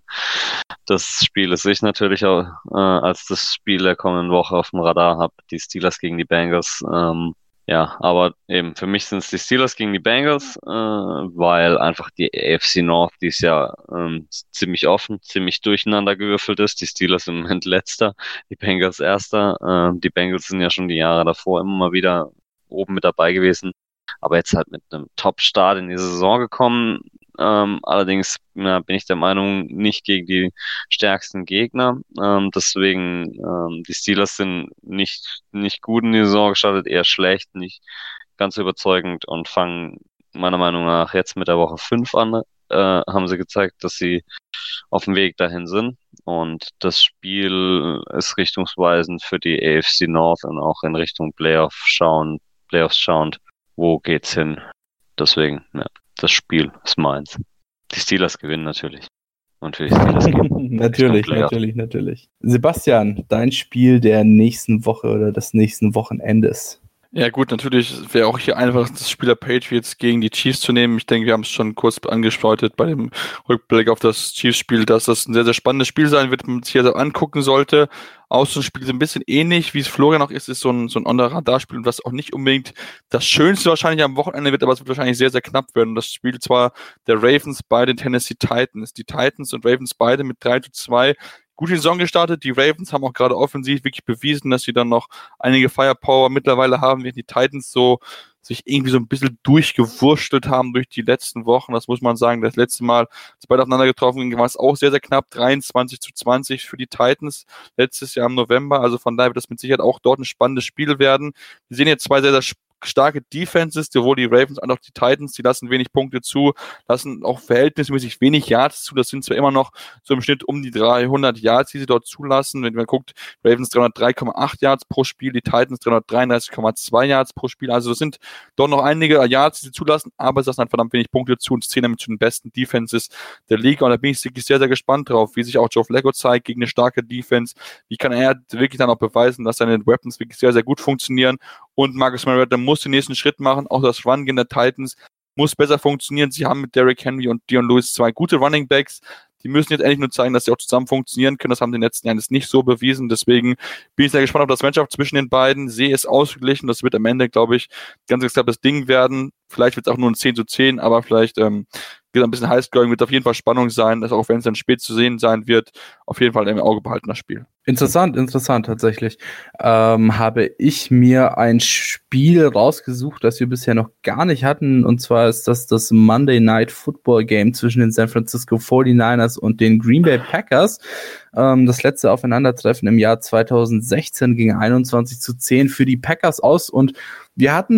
das Spiel, das ich natürlich auch äh, als das Spiel der kommenden Woche auf dem Radar habe. Die Steelers gegen die Bengals. Ähm, Ja, aber eben für mich sind es die Steelers gegen die Bengals, äh, weil einfach die A F C North dieses Jahr ähm, ziemlich offen, ziemlich durcheinander gewürfelt ist. Die Steelers im Moment letzter, die Bengals erster. Äh, die Bengals sind ja schon die Jahre davor immer mal wieder oben mit dabei gewesen, aber jetzt halt mit einem Top-Start in die Saison gekommen. Ähm, allerdings ja, bin ich der Meinung, nicht gegen die stärksten Gegner. Ähm, deswegen, ähm, die Steelers sind nicht, nicht gut in die Saison gestartet, eher schlecht, nicht ganz überzeugend und fangen meiner Meinung nach jetzt mit der Woche fünf an. Äh, haben sie gezeigt, dass sie auf dem Weg dahin sind. Und das Spiel ist richtungsweisend für die A F C North und auch in Richtung Playoff schauen, Playoffs schauend. Wo geht's hin? Deswegen, ja. Das Spiel ist meins. Die Steelers gewinnen natürlich. Und für die Steelers gewinnen. natürlich, natürlich, natürlich. Sebastian, dein Spiel der nächsten Woche oder des nächsten Wochenendes. Ja gut, natürlich wäre auch hier einfach das Spiel der Patriots gegen die Chiefs zu nehmen. Ich denke, wir haben es schon kurz angesprochen bei dem Rückblick auf das Chiefs-Spiel, dass das ein sehr, sehr spannendes Spiel sein wird, man sich hier so angucken sollte. Auch so ein Spiel so ein bisschen ähnlich, wie es Florian auch ist, ist so ein, so ein On-the-Radar-Spiel, was auch nicht unbedingt das Schönste wahrscheinlich am Wochenende wird, aber es wird wahrscheinlich sehr, sehr knapp werden. Und das Spiel zwar der Ravens bei den Tennessee Titans. Die Titans und Ravens beide mit drei zu zwei gute Saison gestartet. Die Ravens haben auch gerade offensiv wirklich bewiesen, dass sie dann noch einige Firepower mittlerweile haben, während die Titans so sich irgendwie so ein bisschen durchgewurstelt haben durch die letzten Wochen. Das muss man sagen. Das letzte Mal, als beide aufeinander getroffen sind, war es auch sehr, sehr knapp. dreiundzwanzig zu zwanzig für die Titans letztes Jahr im November. Also von daher wird das mit Sicherheit auch dort ein spannendes Spiel werden. Wir sehen jetzt zwei sehr, sehr starke Defenses, sowohl die Ravens als auch die Titans, die lassen wenig Punkte zu, lassen auch verhältnismäßig wenig Yards zu, das sind zwar immer noch so im Schnitt um die dreihundert Yards, die sie dort zulassen, wenn man guckt, Ravens dreihundertdrei Komma acht Yards pro Spiel, die Titans dreihundertdreiunddreißig Komma zwei Yards pro Spiel, also das sind doch noch einige Yards, die sie zulassen, aber es lassen halt verdammt wenig Punkte zu und zählen damit zu den besten Defenses der Liga und da bin ich wirklich sehr, sehr gespannt drauf, wie sich auch Joe Flacco zeigt gegen eine starke Defense, wie kann er wirklich dann auch beweisen, dass seine Weapons wirklich sehr, sehr gut funktionieren. Und Marcus Mariota muss den nächsten Schritt machen. Auch das Run-Game der Titans muss besser funktionieren. Sie haben mit Derrick Henry und Dion Lewis zwei gute Running Backs. Die müssen jetzt endlich nur zeigen, dass sie auch zusammen funktionieren können. Das haben die in den letzten Jahren jetzt nicht so bewiesen. Deswegen bin ich sehr gespannt auf das Matchup zwischen den beiden. Sehe es ausgeglichen. Das wird am Ende, glaube ich, ganz klar das Ding werden. Vielleicht wird es auch nur ein zehn zu zehn, aber vielleicht ähm, wird ein bisschen Highscoring, wird auf jeden Fall Spannung sein, dass auch wenn es dann spät zu sehen sein wird, auf jeden Fall im Auge behalten, das Spiel. Interessant, interessant tatsächlich. Ähm, habe ich mir ein Spiel rausgesucht, das wir bisher noch gar nicht hatten, und zwar ist das das Monday Night Football Game zwischen den San Francisco forty-niners und den Green Bay Packers. Ähm, das letzte Aufeinandertreffen im Jahr zweitausendsechzehn ging einundzwanzig zu zehn für die Packers aus und wir hatten es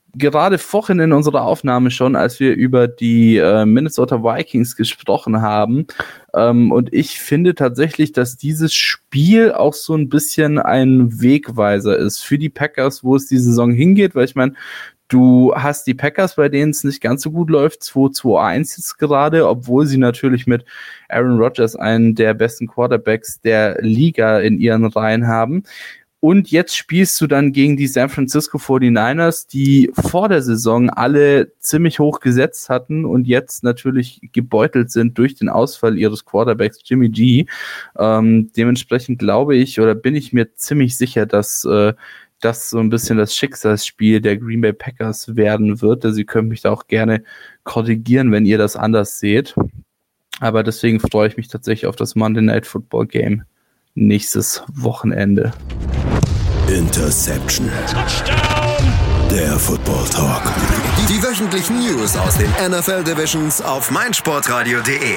gerade vorhin in unserer Aufnahme schon, als wir über die äh, Minnesota Vikings gesprochen haben. Ähm, und ich finde tatsächlich, dass dieses Spiel auch so ein bisschen ein Wegweiser ist für die Packers, wo es die Saison hingeht, weil ich meine, du hast die Packers, bei denen es nicht ganz so gut läuft, zwei zwei eins jetzt gerade, obwohl sie natürlich mit Aaron Rodgers einen der besten Quarterbacks der Liga in ihren Reihen haben. Und jetzt spielst du dann gegen die San Francisco forty-niners, die vor der Saison alle ziemlich hoch gesetzt hatten und jetzt natürlich gebeutelt sind durch den Ausfall ihres Quarterbacks Jimmy G. Ähm, dementsprechend glaube ich oder bin ich mir ziemlich sicher, dass äh, das so ein bisschen das Schicksalsspiel der Green Bay Packers werden wird. Also ihr könnt mich da auch gerne korrigieren, wenn ihr das anders seht. Aber deswegen freue ich mich tatsächlich auf das Monday Night Football Game nächstes Wochenende. Interception. Touchdown. Der Football Talk. Die, die wöchentlichen News aus den N F L Divisions auf meinsportradio punkt de.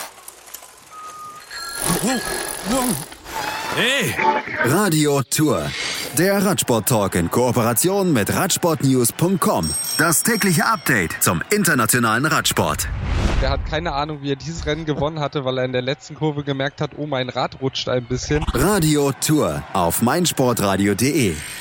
Hey! Radio Tour. Der Radsport-Talk in Kooperation mit radsportnews punkt com. Das tägliche Update zum internationalen Radsport. Er hat keine Ahnung, wie er dieses Rennen gewonnen hatte, weil er in der letzten Kurve gemerkt hat, oh, mein Rad rutscht ein bisschen. Radio Tour auf meinsportradio punkt de.